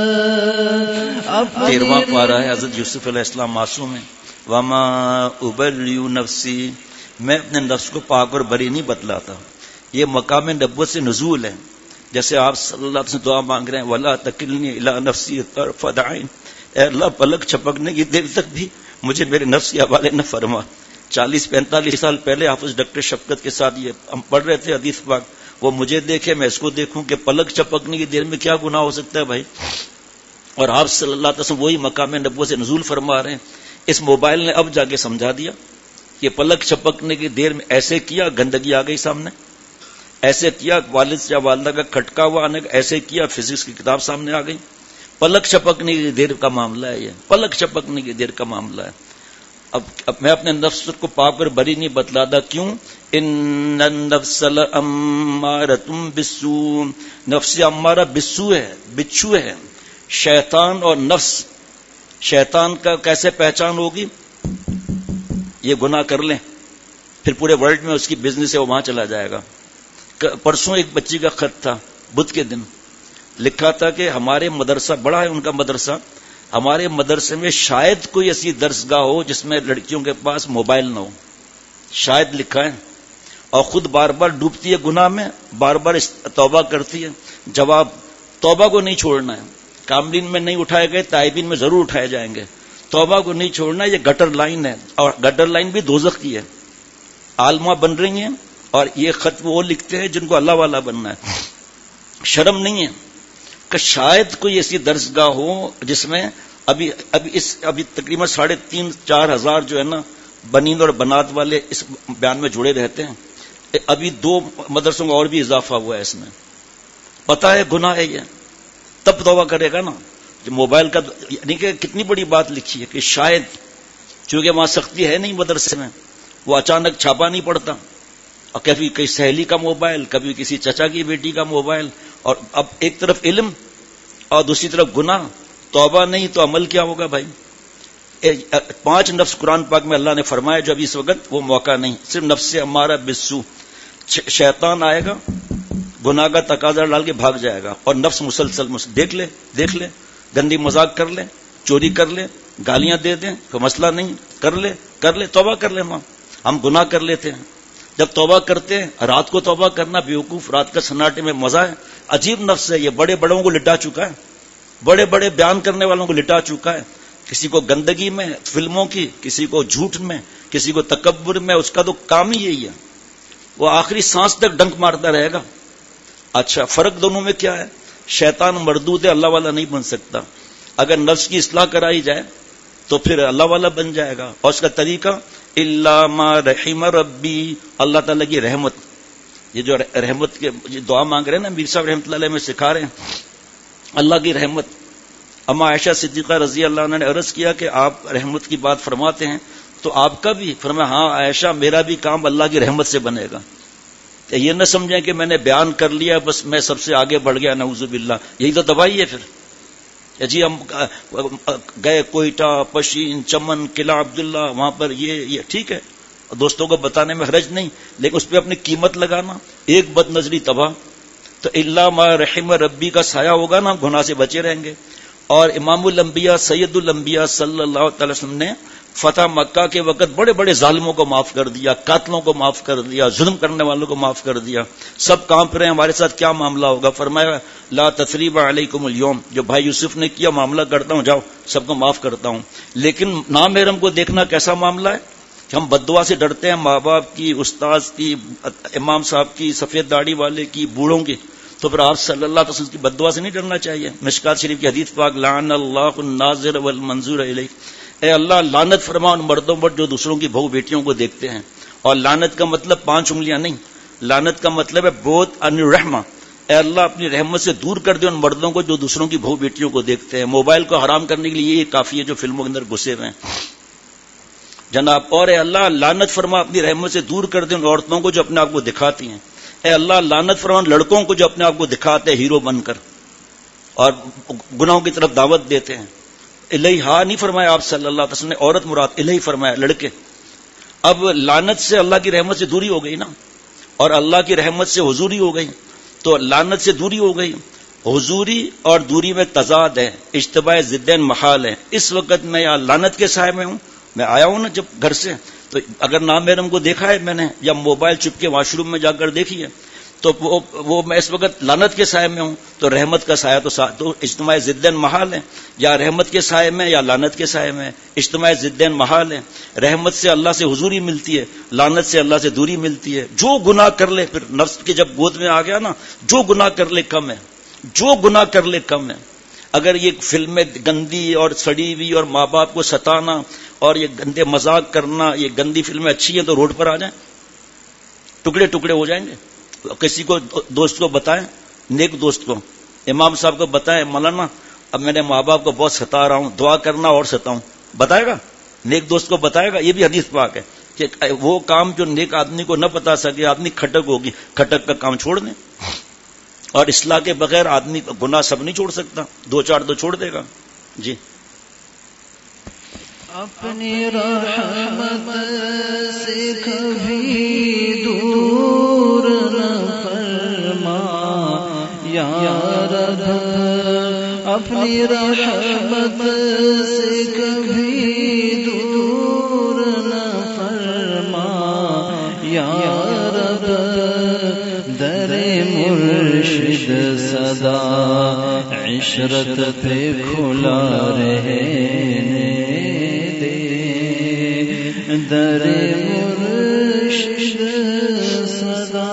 D: تیرواں پارہ ہے حضرت یوسف علیہ السلام معصوم ہے. وما ابرئ نفسی، میں اپنے نفس کو پاک اور بری نہیں بتلاتا. یہ مقام نبوت سے نزول ہے. جیسے آپ صلی اللہ علیہ وسلم دعا مانگ رہے ہیں ولا تکلنی الی نفسی طرفۃ عین، اے اللہ پلک چھپکنے کی دیر تک بھی مجھے میرے نفس کے حوالے نہ فرما. چالیس پینتالیس سال پہلے حافظ ڈاکٹر شفقت کے ساتھ یہ ہم پڑھ رہے تھے حدیث پاک، وہ مجھے دیکھے میں اس کو دیکھوں کہ پلک چھپکنے کی دیر میں کیا گناہ ہو سکتا ہے بھائی. اور آپ صلی اللہ علیہ وسلم وہی مقام نبوت سے نزول فرما رہے ہیں. اس موبائل نے اب جا کے سمجھا دیا کہ پلک چھپکنے کی دیر میں ایسے کیا گندگی آ گئی سامنے، ایسے کیا والد یا والدہ کا کھٹکا ہوا آنے کا، ایسے کیا فزکس کی کتاب سامنے آ گئی. پلک چھپکنے کی دیر کا معاملہ ہے، یہ پلک چھپکنے کی دیر کا معاملہ ہے. اب, اب میں اپنے نفس کو پاک اور بری نہیں بتلاتا. کیوں؟ ان النفس لامارۃ بالسوء، نفس امارہ بالسوء ہے، بچھو ہے. شیطان اور نفس، شیطان کا کیسے پہچان ہوگی؟ یہ گناہ کر لیں پھر پورے ورلڈ میں اس کی بزنس ہے، وہ وہاں چلا جائے گا. پرسوں ایک بچی کا خط تھا، بدھ کے دن لکھا تھا کہ ہمارے مدرسہ بڑا ہے ان کا مدرسہ، ہمارے مدرسے میں شاید کوئی ایسی درس گاہ ہو جس میں لڑکیوں کے پاس موبائل نہ ہو. شاید لکھا ہے. اور خود بار بار ڈوبتی ہے گناہ میں، بار بار توبہ کرتی ہے. جواب، توبہ کو نہیں چھوڑنا ہے. کاملین میں نہیں اٹھائے گئے، تائبین میں ضرور اٹھائے جائیں گے. توبہ کو نہیں چھوڑنا، یہ گٹر لائن ہے، اور گٹر لائن بھی دوزخ کی ہے. عالمہ بن رہی ہیں اور یہ خط وہ لکھتے ہیں جن کو اللہ والا بننا ہے. شرم نہیں ہے کہ شاید کوئی ایسی درسگاہ ہو جس میں ابھی ابھی اس ابھی تقریباً ساڑھے تین چار ہزار جو ہے نا بنین اور بنات والے اس بیان میں جڑے رہتے ہیں. ابھی دو مدرسوں کا اور بھی اضافہ ہوا ہے اس میں. پتا ہے گناہ ہے یہ، تب توبہ کرے گا نا. جو موبائل کا یعنی کہ کتنی بڑی بات لکھی ہے کہ شاید، چونکہ وہاں سختی ہے نہیں مدرسے میں، وہ اچانک چھاپا نہیں پڑتا. اور کبھی کئی سہیلی کا موبائل، کبھی کسی چچا کی بیٹی کا موبائل. اور اب ایک طرف علم اور دوسری طرف گناہ. توبہ نہیں تو عمل کیا ہوگا بھائی؟ پانچ نفس قرآن پاک میں اللہ نے فرمایا جو ابھی اس وقت وہ موقع نہیں. صرف نفس امارہ بالسوء، شیطان آئے گا گناہ کا تقاضا ڈال کے بھاگ جائے گا، اور نفس مسلسل مسلسل دیکھ لے دیکھ لے گندی مذاق کر لے، چوری کر لے، گالیاں دے دیں، کوئی مسئلہ نہیں، کر لے کر لے توبہ کر لے. ماں ہم گناہ کر لیتے ہیں، جب توبہ کرتے ہیں رات کو توبہ کرنا بیوقوف، رات کا سناٹے میں مزہ ہے. عجیب نفس ہے یہ، بڑے بڑوں کو لٹا چکا ہے، بڑے بڑے بیان کرنے والوں کو لٹا چکا ہے. کسی کو گندگی میں فلموں کی، کسی کو جھوٹ میں، کسی کو تکبر میں. اس کا تو کام ہی یہی ہے، وہ آخری سانس تک ڈنک مارتا رہے گا. اچھا فرق دونوں میں کیا ہے؟ شیطان مردود ہے، اللہ والا نہیں بن سکتا. اگر نفس کی اصلاح کرائی جائے تو پھر اللہ والا بن جائے گا. اور اس کا طریقہ الا ما رحم ربی، اللہ تعالیٰ کی رحمت. یہ جو رحمت کے دعا مانگ رہے ہیں نا میر صاحب رحمۃ اللہ علیہ میں سکھا رہے ہیں اللہ کی رحمت. اما عائشہ صدیقہ رضی اللہ عنہ نے عرض کیا کہ آپ رحمت کی بات فرماتے ہیں تو آپ کا بھی؟ فرمایا ہاں عائشہ میرا بھی کام اللہ کی رحمت سے بنے گا. یہ نہ سمجھیں کہ میں نے بیان کر لیا بس میں سب سے آگے بڑھ گیا، نعوذ باللہ. یہی تو دوائی ہے پھر. جی ہم گئے کوئٹہ، پشین، چمن، قلعہ عبداللہ، وہاں پر یہ یہ ٹھیک ہے، دوستوں کو بتانے میں حرج نہیں، لیکن اس پہ اپنی قیمت لگانا. ایک بد نظری تباہ. تو الا ما رحم ربی کا سایہ ہوگا نا، گناہ سے بچے رہیں گے. اور امام الانبیاء سید الانبیاء صلی اللہ تعالی وسلم نے فتح مکہ کے وقت بڑے بڑے ظالموں کو معاف کر دیا، قاتلوں کو معاف کر دیا، ظلم کرنے والوں کو معاف کر دیا. سب کانپ رہے ہیں ہمارے ساتھ کیا معاملہ ہوگا. فرمایا لا تثریب علیکم اليوم، جو بھائی یوسف نے کیا معاملہ کرتا ہوں، جاؤ سب کو معاف کرتا ہوں. لیکن نامحرم کو دیکھنا کیسا معاملہ ہے کہ ہم بددعا سے ڈرتے ہیں، ماں باپ کی، استاذ کی، امام صاحب کی، سفید داڑھی والے کی، بوڑھوں کی. تو پھر آپ صلی اللہ علیہ وسلم کی بددعا سے نہیں ڈرنا چاہیے. مشکات شریف کی حدیث پاک لعن اللہ الناظر والمنظور الیہ، اے اللہ لعنت فرما ان مردوں پر جو دوسروں کی بہو بیٹیوں کو دیکھتے ہیں. اور لعنت کا مطلب پانچ انگلیاں نہیں، لعنت کا مطلب ہے بہت ان رحمہ. اے اللہ اپنی رحمت سے دور کر دے ان مردوں کو جو دوسروں کی بہو بیٹیوں کو دیکھتے ہیں. موبائل کو حرام کرنے کے لیے یہ کافی ہے جو فلموں کے اندر گھسے ہوئے ہیں جناب. اور اے اللہ لعنت فرما اپنی رحمت سے دور کر دے ان عورتوں کو جو اپنے آپ کو دکھاتی ہیں. اے اللہ لعنت فرما لڑکوں کو جو اپنے آپ کو دکھاتے ہیں ہیرو بن کر. اور گناہوں کی طرف دعوت دیتے ہیں. الہی ہاں نہیں فرمایا آپ صلی اللہ علیہ وسلم نے, عورت مراد, الہی فرمایا لڑکے. اب لعنت سے اللہ کی رحمت سے دوری ہو گئی نا, اور اللہ کی رحمت سے حضوری ہو گئی, تو لعنت سے دوری ہو گئی. حضوری اور دوری میں تضاد ہے, اجتماع ضدین محال ہے. اس وقت میں یہاں لعنت کے سائے میں ہوں, میں آیا ہوں نا جب گھر سے, تو اگر نامحرم کو دیکھا ہے میں نے, یا موبائل چپ کے واش روم میں جا کر دیکھی ہے, تو وہ, وہ میں اس وقت لعنت کے سائے میں ہوں, تو رحمت کا سایہ تو, تو اجتماع ضدین محال ہے. یا رحمت کے سائے میں یا لعنت کے سائے میں, اجتماع ضدین محال ہے. رحمت سے اللہ سے حضوری ملتی ہے, لعنت سے اللہ سے دوری ملتی ہے. جو گناہ کر لے, پھر نفس کے جب گود میں آ گیا نا, جو گناہ کر لے کم ہے, جو گناہ کر لے کم ہے. اگر یہ فلمیں گندی اور سڑی ہوئی اور ماں باپ کو ستانا اور یہ گندے مذاق کرنا, یہ گندی فلمیں اچھی ہیں تو روڈ پر آ جائیں, ٹکڑے ٹکڑے ہو جائیں گے. کسی کو دوست کو بتائیں, نیک دوست کو, امام صاحب کو بتائیں, مولانا اب میں نے ماں باپ کو بہت ستا رہا ہوں, دعا کرنا اور ستاؤں, بتائے گا؟ نیک دوست کو بتائے گا؟ یہ بھی حدیث پاک ہے کہ وہ کام جو نیک آدمی کو نہ بتا سکے, آدمی کھٹک ہوگی, کھٹک کا کام چھوڑ دیں. اور اصلاح کے بغیر آدمی گناہ سب نہیں چھوڑ سکتا, دو چار تو چھوڑ دے گا. جی
C: اپنی رحمت سے کبھی دور نہ فرما یا رب, اپنی رحمت سے کبھی دور نہ فرما یا رب, در مرشد صدا عشرت پہ کھلا رہنے دے, در مرشد صدا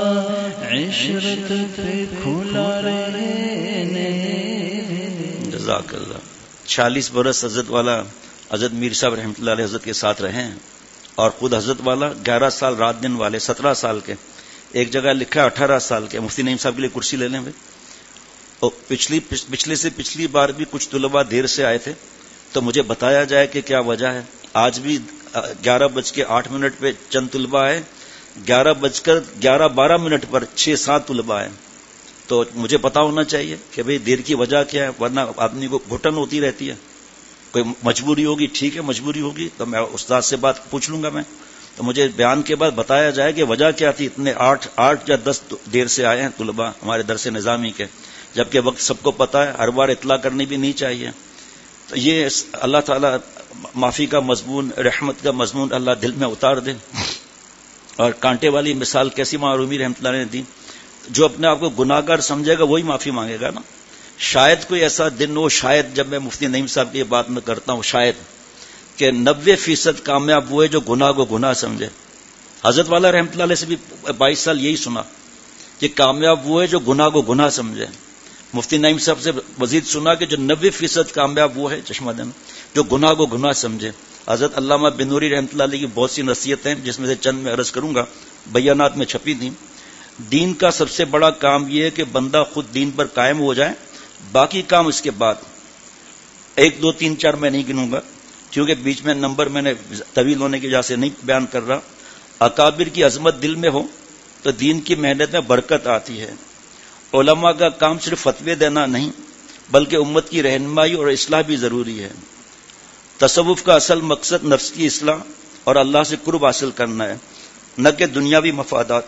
C: عشرت پہ کھلا رہنے دے.
D: جزاک اللہ. چھیالیس برس حضرت والا حضرت میر صاحب رحمۃ اللہ علیہ حضرت کے ساتھ رہے ہیں, اور خود حضرت والا گیارہ سال رات دن والے, سترہ سال کے, ایک جگہ لکھا اٹھارہ سال کے. مفتی نعیم صاحب کے لیے کرسی لے لیں بھائی. اور پچھلی پچھلے سے پچھلی بار بھی کچھ طلباء دیر سے آئے تھے, تو مجھے بتایا جائے کہ کیا وجہ ہے. آج بھی گیارہ بج کے آٹھ منٹ پہ چند طلباء آئے, گیارہ بج کر گیارہ بارہ منٹ پر چھ سات طلباء آئے. تو مجھے پتا ہونا چاہیے کہ بھئی دیر کی وجہ کیا ہے, ورنہ آدمی کو گھٹن ہوتی رہتی ہے. کوئی مجبوری ہوگی, ٹھیک ہے مجبوری ہوگی تو میں استاد سے بات پوچھ لوں گا میں, تو مجھے بیان کے بعد بتایا جائے کہ وجہ کیا تھی. اتنے آٹھ آٹھ یا دس دیر سے آئے ہیں طلباء ہمارے درس نظامی کے, جبکہ وقت سب کو پتا ہے, ہر بار اطلاع کرنی بھی نہیں چاہیے. تو یہ اللہ تعالیٰ معافی کا مضمون, رحمت کا مضمون اللہ دل میں اتار دے. اور کانٹے والی مثال کیسی معرومی رحمۃ اللہ نے دی, جو اپنے آپ کو گناہ گار سمجھے گا وہی معافی مانگے گا نا. شاید کوئی ایسا دن ہو, شاید, جب میں مفتی نعیم صاحب کی یہ بات میں کرتا ہوں, شاید کہ نبے فیصد کامیاب وہ ہے جو گناہ کو گناہ سمجھے. حضرت والا رحمۃ اللہ علیہ سے بھی بائیس سال یہی سنا کہ کامیاب وہ ہے جو گناہ کو گناہ سمجھے. مفتی نعیم صاحب سے مزید سنا کہ جو نبے فیصد کامیاب وہ ہے چشمہ دن جو گناہ کو گناہ سمجھے. حضرت علامہ بنوری رحمۃ اللہ علیہ کی بہت سی نصیحتیں, جس میں سے چند میں عرض کروں گا, بیانات میں چھپی تھیں. دین کا سب سے بڑا کام یہ ہے کہ بندہ خود دین پر قائم ہو جائے, باقی کام اس کے بعد. ایک دو تین چار میں نہیں گنوں گا کیونکہ بیچ میں نمبر میں نے طویل ہونے کی وجہ سے نہیں بیان کر رہا. اکابر کی عظمت دل میں ہو تو دین کی محنت میں برکت آتی ہے. علماء کا کام صرف فتوے دینا نہیں بلکہ امت کی رہنمائی اور اصلاح بھی ضروری ہے. تصوف کا اصل مقصد نفس کی اصلاح اور اللہ سے قرب حاصل کرنا ہے, نہ کہ دنیاوی مفادات.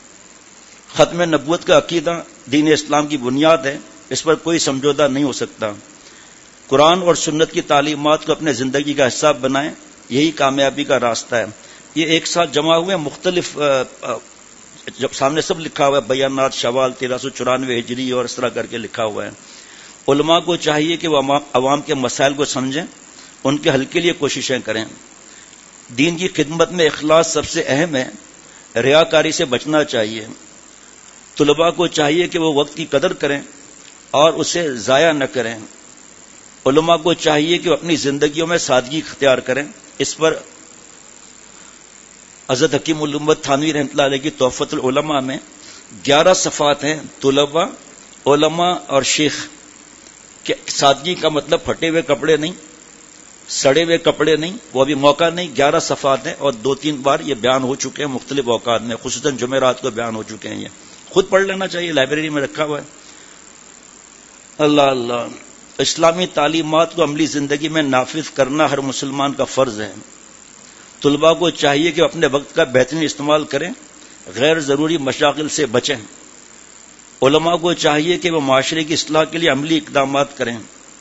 D: ختم نبوت کا عقیدہ دین اسلام کی بنیاد ہے, اس پر کوئی سمجھوتہ نہیں ہو سکتا. قرآن اور سنت کی تعلیمات کو اپنے زندگی کا حصہ بنائیں, یہی کامیابی کا راستہ ہے. یہ ایک ساتھ جمع ہوئے مختلف, جب سامنے سب لکھا ہوا ہے, بیانات شوال تیرہ سو چورانوے ہجری اور اس طرح کر کے لکھا ہوا ہے. علماء کو چاہیے کہ وہ عوام کے مسائل کو سمجھیں, ان کے حل کے لیے کوششیں کریں. دین کی خدمت میں اخلاص سب سے اہم ہے, ریاکاری سے بچنا چاہیے. طلباء کو چاہیے کہ وہ وقت کی قدر کریں اور اسے ضائع نہ کریں. علماء کو چاہیے کہ وہ اپنی زندگیوں میں سادگی اختیار کریں. اس پر حضرت حکیم الامت تھانوی رحمۃ اللہ علیہ کی تحفۃ العلماء میں گیارہ صفات ہیں طلباء, علماء اور شیخ. کہ سادگی کا مطلب پھٹے ہوئے کپڑے نہیں, سڑے ہوئے کپڑے نہیں, وہ ابھی موقع نہیں. گیارہ صفات ہیں اور دو تین بار یہ بیان ہو چکے ہیں مختلف اوقات میں, خصوصاً جمعرات کو بیان ہو چکے ہیں. یہ خود پڑھ لینا چاہیے, لائبریری میں رکھا ہوا ہے. اللہ اللہ اسلامی تعلیمات کو عملی زندگی میں نافذ کرنا ہر مسلمان کا فرض ہے. طلباء کو چاہیے کہ اپنے وقت کا بہترین استعمال کریں، غیر ضروری مشاغل سے بچیں. علماء کو چاہیے کہ وہ معاشرے کی اصلاح کے لیے عملی اقدامات کریں.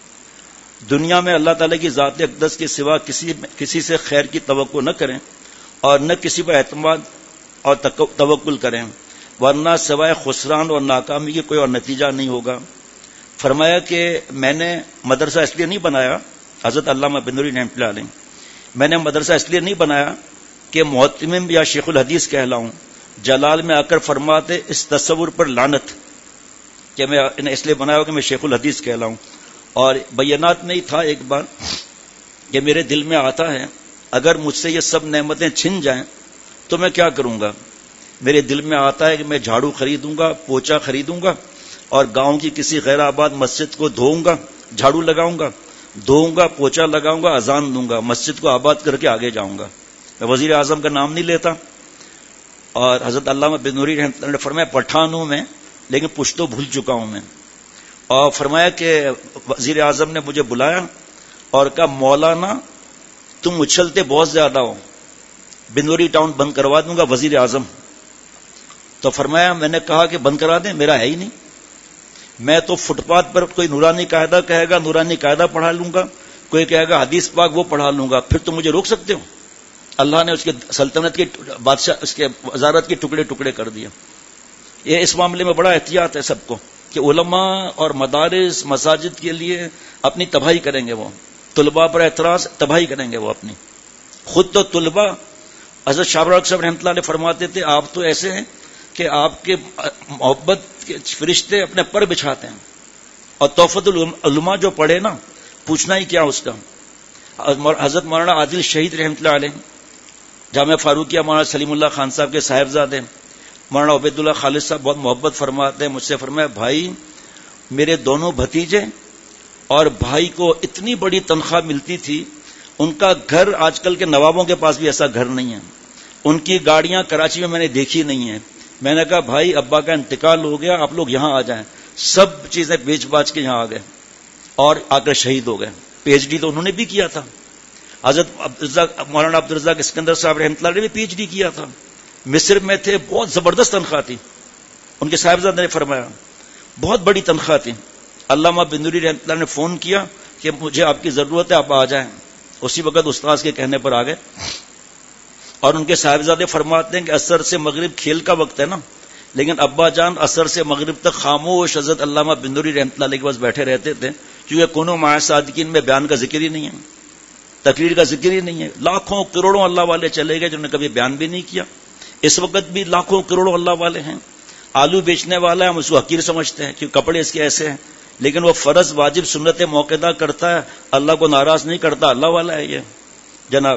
D: دنیا میں اللہ تعالیٰ کی ذات اقدس کے سوا کسی کسی سے خیر کی توقع نہ کریں اور نہ کسی پر اعتماد اور توکل کریں، ورنہ سوائے خسران اور ناکامی کے کوئی اور نتیجہ نہیں ہوگا. فرمایا کہ میں نے مدرسہ اس لیے نہیں بنایا، حضرت علامہ بن نوری رحمۃ اللہ علیہ، میں نے مدرسہ اس لیے نہیں بنایا کہ محتمم یا شیخ الحدیث کہلاؤں. جلال میں آ کر فرماتے اس تصور پر لعنت کہ میں نے اس لیے بنایا کہ میں شیخ الحدیث کہلاؤں. اور بیانات میں ہی تھا ایک بار کہ میرے دل میں آتا ہے اگر مجھ سے یہ سب نعمتیں چھن جائیں تو میں کیا کروں گا. میرے دل میں آتا ہے کہ میں جھاڑو خریدوں گا، پوچا خریدوں گا اور گاؤں کی کسی غیر آباد مسجد کو دھوؤں گا، جھاڑو لگاؤں گا، دھوؤں گا، پوچا لگاؤں گا، اذان دوں گا، مسجد کو آباد کر کے آگے جاؤں گا. میں وزیر اعظم کا نام نہیں لیتا. اور حضرت علامہ بن نوری رحمۃ اللہ نے فرمایا پٹھان ہوں میں لیکن پشتو بھول چکا ہوں میں. اور فرمایا کہ وزیر اعظم نے مجھے بلایا اور کہا مولانا تم اچھلتے بہت زیادہ ہو، بنوری ٹاؤن بند کروا دوں گا وزیر اعظم. تو فرمایا میں نے کہا کہ بند کرا دیں، میرا ہے ہی نہیں. میں تو فٹ پاتھ پر کوئی نورانی قاعدہ کہے گا نورانی قاعدہ پڑھا لوں گا، کوئی کہے گا حدیث پاک وہ پڑھا لوں گا، پھر تم مجھے روک سکتے ہو؟ اللہ نے اس کے سلطنت کی بادشاہ اس کے وزارت کے ٹکڑے ٹکڑے کر دیا. یہ اس معاملے میں بڑا احتیاط ہے سب کو کہ علماء اور مدارس مساجد کے لیے اپنی تباہی کریں گے. وہ طلباء پر اعتراض تباہی کریں گے وہ اپنی. خود تو طلباء حضرت شاہ رخ صاحب رحمۃ اللہ علیہ فرماتے تھے آپ تو ایسے ہیں کہ آپ کے محبت کے فرشتے اپنے پر بچھاتے ہیں، اور توفت العلماء جو پڑھے نا پوچھنا ہی کیا اس کا. حضرت مولانا عادل شہید رحمۃ اللہ علیہ جامعہ فاروقیہ مولانا سلیم اللہ خان صاحب کے صاحبزادے مولانا عبید اللہ خالد صاحب بہت محبت فرماتے ہیں. مجھ سے فرمایا بھائی میرے دونوں بھتیجے اور بھائی کو اتنی بڑی تنخواہ ملتی تھی، ان کا گھر آج کل کے نوابوں کے پاس بھی ایسا گھر نہیں ہے، ان کی گاڑیاں کراچی میں میں نے دیکھی نہیں ہیں. میں نے کہا بھائی ابا کا انتقال ہو گیا، آپ لوگ یہاں آ جائیں. سب چیزیں بیچ باچ کے یہاں آ گئے اور آ کر شہید ہو گئے. پی ایچ ڈی تو انہوں نے بھی کیا تھا. حضرت مولانا عبدالرزاق اسکندر صاحب رحمۃ اللہ نے بھی پی ایچ ڈی کیا تھا، مصر میں تھے، بہت زبردست تنخواہ تھی. ان کے صاحبزادے نے فرمایا بہت بڑی تنخواہ تھی. علامہ بن نوری رحمۃ اللہ نے فون کیا کہ مجھے آپ کی ضرورت ہے، آپ آ جائیں. اسی وقت استاذ کے کہنے پر آ گئے. اور ان کے صاحبزادے فرماتے ہیں کہ عصر سے مغرب کھیل کا وقت ہے نا، لیکن ابا جان عصر سے مغرب تک خاموش حضرت علامہ بن نوری رحمۃ اللہ علیہ کے پاس بیٹھے رہتے تھے، کیونکہ کونوں مع صادقین میں بیان کا ذکر ہی نہیں ہے، تقریر کا ذکر ہی نہیں ہے. لاکھوں کروڑوں اللہ والے چلے گئے جنہوں نے کبھی بیان بھی نہیں کیا. اس وقت بھی لاکھوں کروڑوں اللہ والے ہیں. آلو بیچنے والا ہے، ہم اس کو حقیر سمجھتے ہیں کہ کپڑے اس کے ایسے ہیں، لیکن وہ فرض واجب سنت موقعہ کرتا ہے، اللہ کو ناراض نہیں کرتا، اللہ والا ہے. یہ جناب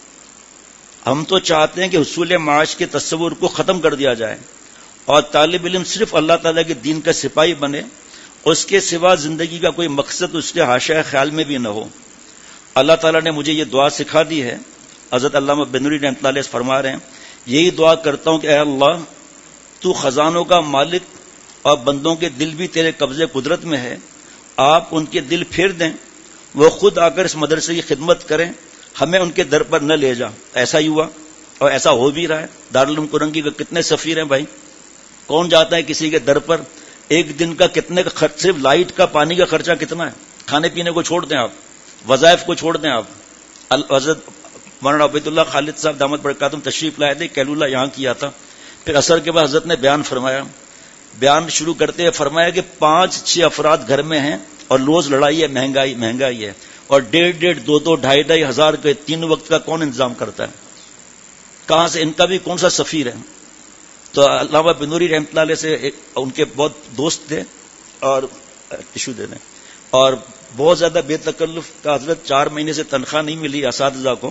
D: ہم تو چاہتے ہیں کہ حصول معاش کے تصور کو ختم کر دیا جائے اور طالب علم صرف اللہ تعالیٰ کے دین کا سپاہی بنے، اس کے سوا زندگی کا کوئی مقصد اس کے حاشیہ خیال میں بھی نہ ہو. اللہ تعالیٰ نے مجھے یہ دعا سکھا دی ہے. حضرت علامہ بن نوری رحمۃ اللہ علیہ فرما رہے ہیں یہی دعا کرتا ہوں کہ اے اللہ تو خزانوں کا مالک اور بندوں کے دل بھی تیرے قبضے قدرت میں ہے، آپ ان کے دل پھیر دیں، وہ خود آ کر اس مدرسے کی خدمت کریں، ہمیں ان کے در پر نہ لے جا. ایسا ہی ہوا اور ایسا ہو بھی رہا ہے. دارالعلوم کرنگی کے کتنے سفیر ہیں بھائی، کون جاتا ہے کسی کے در پر؟ ایک دن کا کتنے کا خرچ، صرف لائٹ کا پانی کا خرچہ کتنا ہے؟ کھانے پینے کو چھوڑ دیں آپ، وظائف کو چھوڑ دیں آپ. حضرت مولانا عبید اللہ خالد صاحب دامت برکاتہم تشریف لائے تھے، کیلولہ یہاں کیا تھا. پھر عصر کے بعد حضرت نے بیان فرمایا. بیان شروع کرتے ہوئے فرمایا کہ پانچ چھ افراد گھر میں ہیں اور روز لڑائی ہے، مہنگائی مہنگائی ہے، اور ڈیڑھ ڈیڑھ دو دو ڈھائی ڈھائی ہزار کے تین وقت کا کون انتظام کرتا ہے؟ کہاں سے ان کا بھی کون سا سفیر ہے؟ تو علامہ بن نوری رحمۃ اللہ علیہ سے ان کے بہت دوست تھے اور ایشو دے دیں اور بہت زیادہ بے تکلف کا حضرت چار مہینے سے تنخواہ نہیں ملی اساتذہ کو.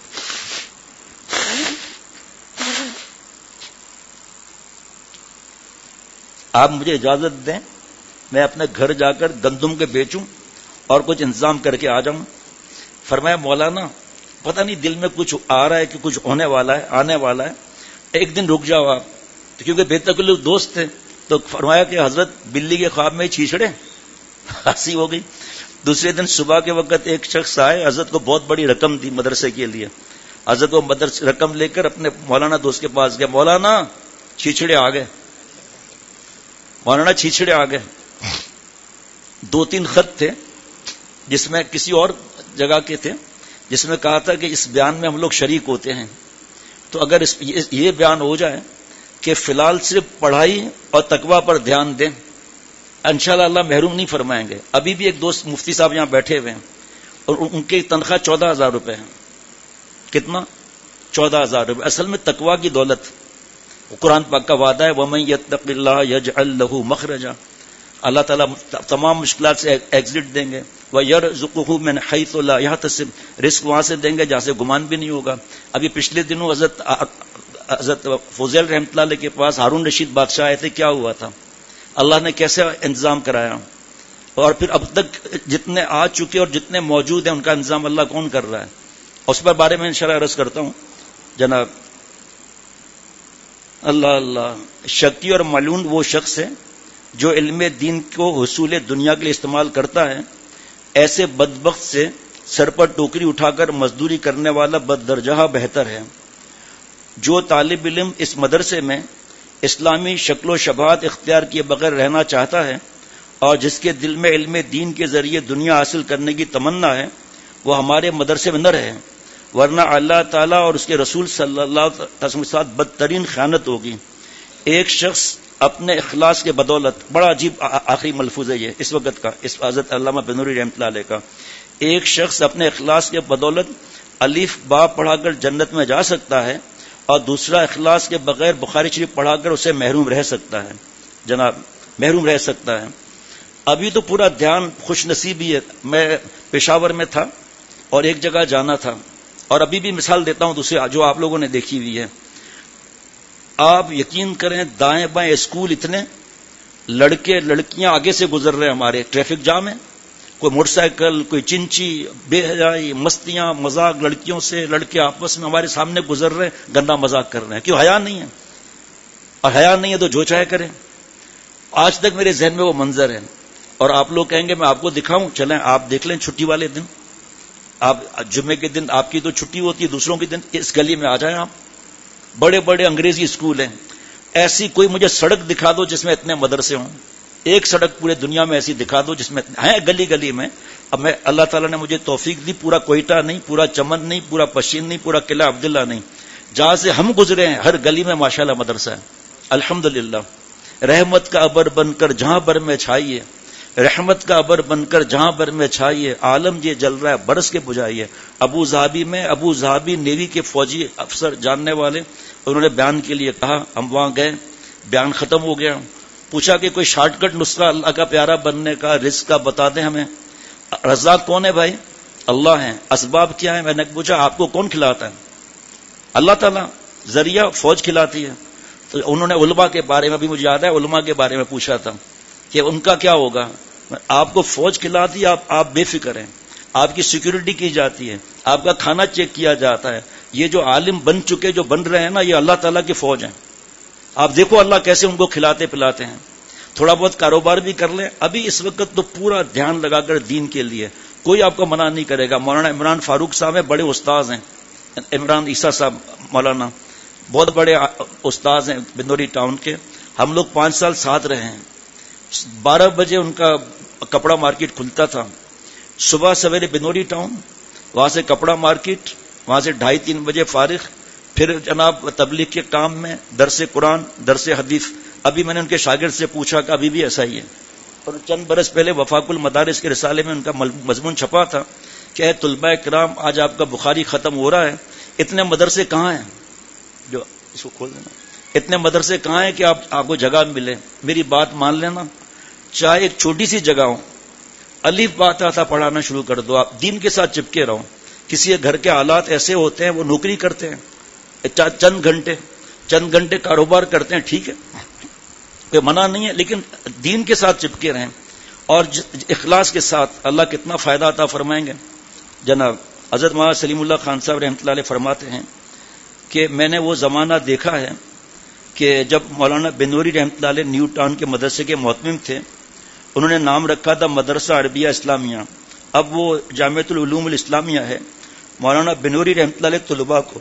D: آپ مجھے اجازت دیں میں اپنے گھر جا کر گندم کے بیچوں اور کچھ انتظام کر کے آ جاؤں. فرمایا مولانا پتہ نہیں دل میں کچھ آ رہا ہے کہ کچھ ہونے والا ہے، آنے والا ہے، ایک دن رک جاؤ آپ. کیونکہ بے تکلف دوست تھے تو فرمایا کہ حضرت بلی کے خواب میں چھیچڑے ہنسی ہو گئی. دوسرے دن صبح کے وقت ایک شخص آئے, حضرت کو بہت بڑی رقم دی مدرسے کے لیے. حضرت وہ مدرسے رقم لے کر اپنے مولانا دوست کے پاس گئے. مولانا چھیچڑے آ گئے, مولانا چھیچڑے آ گئے. دو تین خط تھے جس میں کسی اور جگہ کے تھے, جس میں کہا تھا کہ اس بیان میں ہم لوگ شریک ہوتے ہیں, تو اگر اس یہ بیان ہو جائے کہ فی الحال صرف پڑھائی اور تقویٰ پر دھیان دیں, انشاءاللہ اللہ محروم نہیں فرمائیں گے. ابھی بھی ایک دوست مفتی صاحب یہاں بیٹھے ہوئے ہیں اور ان کی تنخواہ چودہ ہزار روپے ہے. کتنا؟ چودہ ہزار روپے. اصل میں تقویٰ کی دولت. قرآن پاک کا وعدہ ہے وَمَن يَتَّقِ اللَّهَ يَجْعَلْ لَهُ مَخْرَجًا, اللہ تعالیٰ تمام مشکلات سے ایگزٹ دیں گے. وَيَرْزُقُهُ مِنْ حَيْثُ لَا يَحْتَسِبُ, رزق وہاں سے دیں گے جہاں سے گمان بھی نہیں ہوگا. ابھی پچھلے دنوں حضرت حضرت فضیل رحمۃ اللہ علیہ کے پاس ہارون رشید بادشاہ آئے تھے. کیا ہوا تھا, اللہ نے کیسے انتظام کرایا, اور پھر اب تک جتنے آ چکے اور جتنے موجود ہیں ان کا انتظام اللہ کون کر رہا ہے, اس پر بارے میں انشاءاللہ عرض کرتا ہوں. جناب اللہ اللہ, شکی اور ملعون وہ شخص ہے جو علم دین کو حصول دنیا کے لیے استعمال کرتا ہے. ایسے بدبخت سے سر پر ٹوکری اٹھا کر مزدوری کرنے والا بددرجہ بہتر ہے. جو طالب علم اس مدرسے میں اسلامی شکل و شباہت اختیار کیے بغیر رہنا چاہتا ہے اور جس کے دل میں علم دین کے ذریعے دنیا حاصل کرنے کی تمنا ہے, وہ ہمارے مدرسے میں نہ رہے, ورنہ اللہ تعالیٰ اور اس کے رسول صلی اللہ علیہ وسلم کے ساتھ بدترین خیانت ہوگی. ایک شخص اپنے اخلاص کے بدولت, بڑا عجیب آخری ملفوظ ہے یہ اس وقت کا, اس حضرت علامہ بنوری رحمۃ اللہ علیہ کا, ایک شخص اپنے اخلاص کے بدولت الف با پڑھا کر جنت میں جا سکتا ہے اور دوسرا اخلاص کے بغیر بخاری شریف پڑھا کر اسے محروم رہ سکتا ہے. جناب محروم رہ سکتا ہے. ابھی تو پورا دھیان خوش نصیبی ہے. میں پشاور میں تھا اور ایک جگہ جانا تھا, اور ابھی بھی مثال دیتا ہوں دوسرے جو آپ لوگوں نے دیکھی ہوئی ہے. آپ یقین کریں دائیں بائیں اسکول اتنے, لڑکے لڑکیاں آگے سے گزر رہے ہیں, ہمارے ٹریفک جام ہے, کوئی موٹر سائیکل, کوئی چنچی, بے حیائی, مستیاں, مذاق لڑکیوں سے, لڑکے آپس میں ہمارے سامنے گزر رہے ہیں, گندا مذاق کر رہے ہیں. کیوں؟ حیا نہیں ہے, اور حیا نہیں ہے تو جو چاہے کریں. آج تک میرے ذہن میں وہ منظر ہے, اور آپ لوگ کہیں گے میں آپ کو دکھاؤں, چلیں آپ دیکھ لیں چھٹی والے دن, آپ جمعے کے دن آپ کی تو چھٹی ہوتی ہے, دوسروں کے دن اس گلی میں آ جائیں آپ, بڑے بڑے انگریزی اسکول ہیں. ایسی کوئی مجھے سڑک دکھا دو جس میں اتنے مدرسے ہوں, ایک سڑک پورے دنیا میں ایسی دکھا دو جس میں ہیں گلی گلی میں. اب میں اللہ تعالیٰ نے مجھے توفیق دی, پورا کوئٹہ نہیں, پورا چمن نہیں, پورا پشین نہیں, پورا قلعہ عبداللہ نہیں, جہاں سے ہم گزرے ہیں ہر گلی میں ماشاءاللہ مدرسہ ہے الحمدللہ. رحمت کا ابر بن کر جہاں بر میں چھائیے, رحمت کا ابر بن کر جہاں بر میں چھائیے, عالم یہ جل رہا ہے برس کے بجھائیے. ابو ظہبی میں ابو ظہبی نیوی کے فوجی افسر جاننے والے, انہوں نے بیان کے لیے کہا, ہم وہاں گئے, بیان ختم ہو گیا, پوچھا کہ کوئی شارٹ کٹ نسخہ اللہ کا پیارا بننے کا, رزق کا بتا دیں ہمیں. رزاق کون ہے بھائی؟ اللہ ہیں. اسباب کیا ہے؟ میں نے پوچھا آپ کو کون کھلاتا ہے؟ اللہ تعالیٰ. ذریعہ فوج کھلاتی ہے. تو انہوں نے علماء کے بارے میں بھی مجھے یاد ہے, علماء کے بارے میں پوچھا تھا کہ ان کا کیا ہوگا. آپ کو فوج کھلاتی ہے, آپ آپ بے فکر ہیں, آپ کی سیکورٹی کی جاتی ہے, آپ کا کھانا چیک کیا جاتا ہے. یہ جو عالم بن چکے جو بن رہے ہیں نا, یہ اللہ تعالیٰ کی فوج ہیں. آپ دیکھو اللہ کیسے ان کو کھلاتے پلاتے ہیں. تھوڑا بہت کاروبار بھی کر لیں. ابھی اس وقت تو پورا دھیان لگا کر دین کے لیے, کوئی آپ کو منع نہیں کرے گا. مولانا عمران فاروق صاحب ہیں, بڑے استاذ ہیں, عمران عیسیٰ صاحب مولانا بہت بڑے استاذ ہیں بنوری ٹاؤن کے. ہم لوگ پانچ سال ساتھ رہے ہیں. بارہ بجے ان کا کپڑا مارکیٹ کھلتا تھا, صبح سویرے بنوری ٹاؤن, وہاں سے کپڑا مارکیٹ, وہاں سے ڈھائی تین بجے فارغ, پھر جناب تبلیغ کے کام میں, درس قرآن, درس حدیث. ابھی میں نے ان کے شاگرد سے پوچھا کہ ابھی بھی ایسا ہی ہے. اور چند برس پہلے وفاق المدارس کے رسالے میں ان کا مضمون چھپا تھا کہ اے طلباء کرام, آج آپ کا بخاری ختم ہو رہا ہے, اتنے مدرسے کہاں ہیں, جو اس کو کھول دینا, اتنے مدرسے کہاں ہیں کہ آپ آپ کو جگہ ملے. میری بات مان لینا, چاہے ایک چھوٹی سی جگہ ہو, الف بات آتا پڑھانا شروع کر دو. آپ دین کے ساتھ چپکے رہو. کسی گھر کے حالات ایسے ہوتے ہیں, وہ نوکری کرتے ہیں چند گھنٹے چند گھنٹے کاروبار کرتے ہیں, ٹھیک ہے, کوئی منع نہیں ہے, لیکن دین کے ساتھ چپکے رہیں اور اخلاص کے ساتھ. اللہ کتنا فائدہ عطا فرمائیں گے. جناب حضرت مولانا سلیم اللہ خان صاحب رحمۃ اللہ علیہ فرماتے ہیں کہ میں نے وہ زمانہ دیکھا ہے کہ جب مولانا بنوری رحمۃ اللہ علیہ نیو ٹاؤن کے مدرسے کے محتمم تھے, انہوں نے نام رکھا تھا مدرسہ عربیہ اسلامیہ، اب وہ جامعۃ العلوم الاسلامیہ ہے۔ مولانا بنوری رحمۃ اللہ علیہ طلباء کو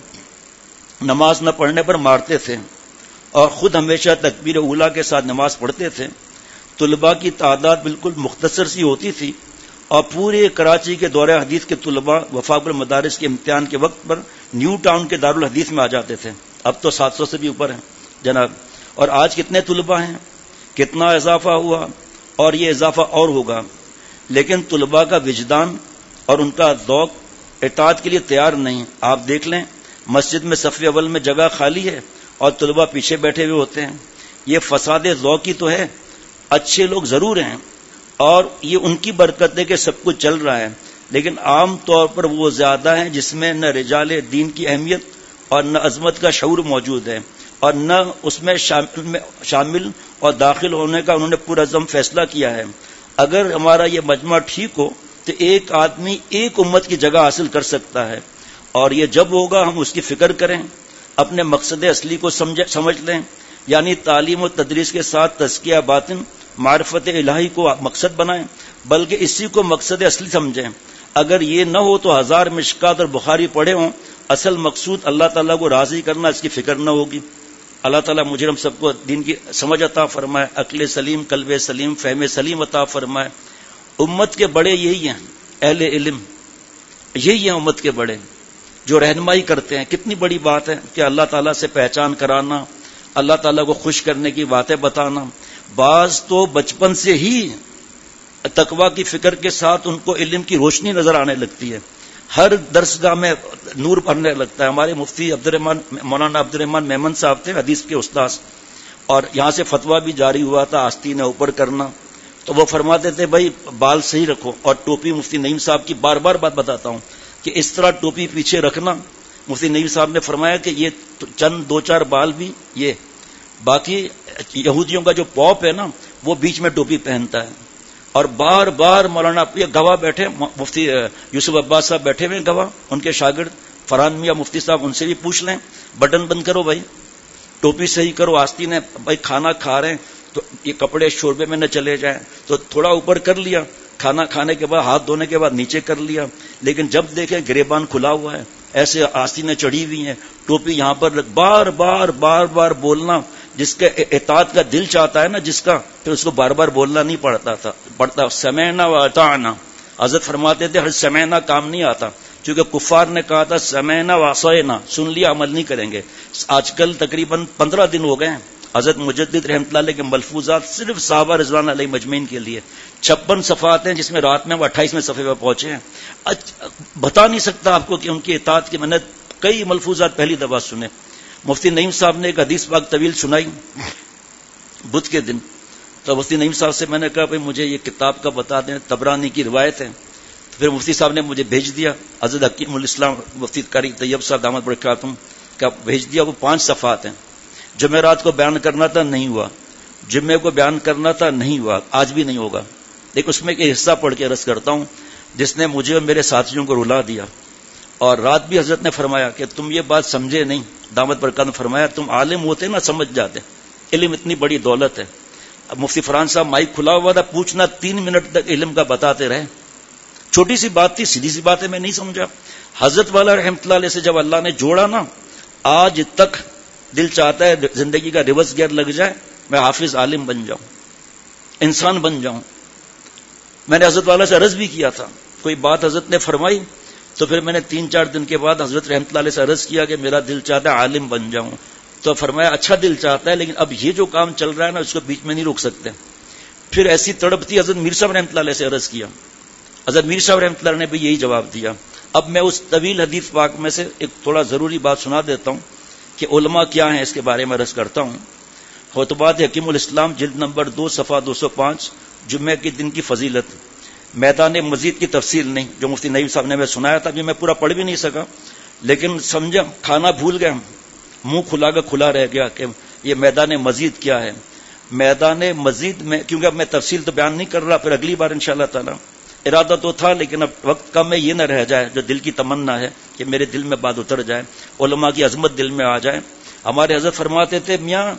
D: نماز نہ پڑھنے پر مارتے تھے اور خود ہمیشہ تکبیر اولیٰ کے ساتھ نماز پڑھتے تھے۔ طلباء کی تعداد بالکل مختصر سی ہوتی تھی اور پورے کراچی کے دورہ حدیث کے طلباء وفاق المدارس کے امتحان کے وقت پر نیو ٹاؤن کے دارالحدیث میں آ جاتے تھے۔ اب تو سات سو سے بھی اوپر ہیں جناب۔ اور آج کتنے طلباء ہیں، کتنا اضافہ ہوا، اور یہ اضافہ اور ہوگا، لیکن طلباء کا وجدان اور ان کا ذوق اطاعت کے لیے تیار نہیں۔ آپ دیکھ لیں مسجد میں صف اول میں جگہ خالی ہے اور طلباء پیچھے بیٹھے ہوئے ہوتے ہیں۔ یہ فساد ذوقی تو ہے، اچھے لوگ ضرور ہیں اور یہ ان کی برکت ہے کہ سب کچھ چل رہا ہے، لیکن عام طور پر وہ زیادہ ہیں جس میں نہ رجال دین کی اہمیت اور نہ عظمت کا شعور موجود ہے، اور نہ اس میں شامل شامل اور داخل ہونے کا انہوں نے پورا عزم فیصلہ کیا ہے۔ اگر ہمارا یہ مجمع ٹھیک ہو تو ایک آدمی ایک امت کی جگہ حاصل کر سکتا ہے، اور یہ جب ہوگا ہم اس کی فکر کریں، اپنے مقصد اصلی کو سمجھ لیں، یعنی تعلیم و تدریس کے ساتھ تزکیہ باطن معرفت الہی کو مقصد بنائیں، بلکہ اسی کو مقصد اصلی سمجھیں۔ اگر یہ نہ ہو تو ہزار مشکات اور بخاری پڑھے ہوں، اصل مقصود اللہ تعالیٰ کو راضی کرنا، اس کی فکر نہ ہوگی۔ اللہ تعالیٰ مجھے ہم سب کو دین کی سمجھ عطا فرمائے، عقل سلیم، قلب سلیم، فہم سلیم عطا فرمائے۔ امت کے بڑے یہی ہیں، اہل علم یہی ہیں امت کے بڑے، جو رہنمائی کرتے ہیں۔ کتنی بڑی بات ہے کہ اللہ تعالیٰ سے پہچان کرانا، اللہ تعالیٰ کو خوش کرنے کی باتیں بتانا۔ بعض تو بچپن سے ہی تقویٰ کی فکر کے ساتھ ان کو علم کی روشنی نظر آنے لگتی ہے، ہر درسگاہ میں نور بھرنے لگتا ہے۔ ہمارے مفتی عبد الرحمان مولانا عبد الرحمان میمن صاحب تھے، حدیث کے استاذ، اور یہاں سے فتویٰ بھی جاری ہوا تھا آستین اوپر کرنا، تو وہ فرماتے تھے بھائی بال صحیح رکھو، اور ٹوپی مفتی نعیم صاحب کی بار بار بات بتاتا ہوں کہ اس طرح ٹوپی پیچھے رکھنا۔ مفتی نعیم صاحب نے فرمایا کہ یہ چند دو چار بال بھی، یہ باقی یہودیوں کا جو پاپ ہے نا وہ بیچ میں ٹوپی پہنتا ہے۔ اور بار بار مولانا یہ گواہ بیٹھے، مفتی یوسف عباس صاحب بیٹھے ہوئے گواہ، ان کے شاگرد فرحان میاں مفتی صاحب، ان سے بھی پوچھ لیں، بٹن بند کرو بھائی، ٹوپی صحیح کرو، آستین ہے بھائی، کھانا کھا رہے ہیں تو یہ کپڑے شوربے میں نہ چلے جائیں، تو تھوڑا اوپر کر لیا، کھانا کھانے کے بعد ہاتھ دھونے کے بعد نیچے کر لیا، لیکن جب دیکھیں گریبان کھلا ہوا ہے، ایسے آستینیں چڑھی ہوئی ہیں، ٹوپی یہاں پر، بار بار بار بار بولنا۔ جس کے اطاعت کا دل چاہتا ہے نا جس کا، پھر اس کو بار بار بولنا نہیں پڑتا تھا پڑتا سمعنا و اطعنا۔ حضرت فرماتے تھے ہر سمعنا کام نہیں آتا، کیونکہ کفار نے کہا تھا سمعنا و عصینا، سن لیا عمل نہیں کریں گے۔ آج کل تقریباً پندرہ دن ہو گئے ہیں حضرت مجدد رحمۃ اللہ علیہ کے ملفوظات صرف صحابہ رضوان علیہ مجمعین کے لیے، چھپن صفحات ہیں جس میں رات میں وہ اٹھائیسویں صفحے پر پہنچے ہیں۔ بتا نہیں سکتا آپ کو کہ ان کی اطاعت کی میں نے کئی ملفوظات پہلی دفعہ سنے۔ مفتی نعیم صاحب نے ایک حدیث پاک طویل سنائی بدھ کے دن، تو مفتی نعیم صاحب سے میں نے کہا بھائی مجھے یہ کتاب کا بتا دیں، طبرانی کی روایت ہے۔ تو پھر مفتی صاحب نے مجھے بھیج دیا، حضرت حکیم الاسلام مفتی قاری طیب صاحب دامت برکاتہم کا بھیج دیا، وہ پانچ صفحات ہیں۔ جمعرات کو بیان کرنا تھا نہیں ہوا، جمعے کو بیان کرنا تھا نہیں ہوا، آج بھی نہیں ہوگا۔ لیکن اس میں ایک حصہ پڑھ کے عرض کرتا ہوں جس نے مجھے اور میرے ساتھیوں کو رلا دیا، اور رات بھی حضرت نے فرمایا کہ تم یہ بات سمجھے نہیں، دامت برکات نے فرمایا تم عالم ہوتے نا سمجھ جاتے، علم اتنی بڑی دولت ہے۔ اب مفتی فرحان صاحب مائک کھلا ہوا تھا، پوچھنا تین منٹ تک علم کا بتاتے رہے، چھوٹی سی بات تھی، سیدھی سی بات ہے، میں نہیں سمجھا۔ حضرت والا رحمۃ اللہ علیہ سے جب اللہ نے جوڑا نا، آج تک دل چاہتا ہے زندگی کا ریورس گیئر لگ جائے، میں حافظ عالم بن جاؤں، انسان بن جاؤں۔ میں نے حضرت والا سے عرض بھی کیا تھا، کوئی بات حضرت نے فرمائی تو پھر میں نے تین چار دن کے بعد حضرت رحمۃ اللہ علیہ سے عرض کیا کہ میرا دل چاہتا ہے عالم بن جاؤں، تو فرمایا اچھا دل چاہتا ہے، لیکن اب یہ جو کام چل رہا ہے نا اس کو بیچ میں نہیں روک سکتے۔ پھر ایسی تڑپ تھی، حضرت میر صاحب رحمۃ اللہ علیہ سے عرض کیا، حضرت میر صاحب رحمۃ اللہ نے بھی یہی جواب دیا۔ اب میں اس طویل حدیث پاک میں سے ایک تھوڑا ضروری بات سنا دیتا ہوں کہ علماء کیا ہیں، اس کے بارے میں عرض کرتا ہوں۔ خطبات حکیم الاسلام جلد نمبر دو صفحہ دو سو پانچ، جمعے کے دن کی فضیلت، میدان مزید کی تفصیل نہیں، جو مفتی نعیم صاحب نے میں سنایا تھا، ابھی میں پورا پڑھ بھی نہیں سکا، لیکن سمجھا، کھانا بھول گیا، منہ کھلا کا کھلا رہ گیا کہ یہ میدان مزید کیا ہے۔ میدان مزید میں، کیونکہ اب میں تفصیل تو بیان نہیں کر رہا، پھر اگلی بار انشاءاللہ تعالی، ارادہ تو تھا لیکن اب وقت کم میں یہ نہ رہ جائے جو دل کی تمنا ہے کہ میرے دل میں بات اتر جائے، علماء کی عظمت دل میں آ جائے۔ ہمارے حضرت فرماتے تھے میاں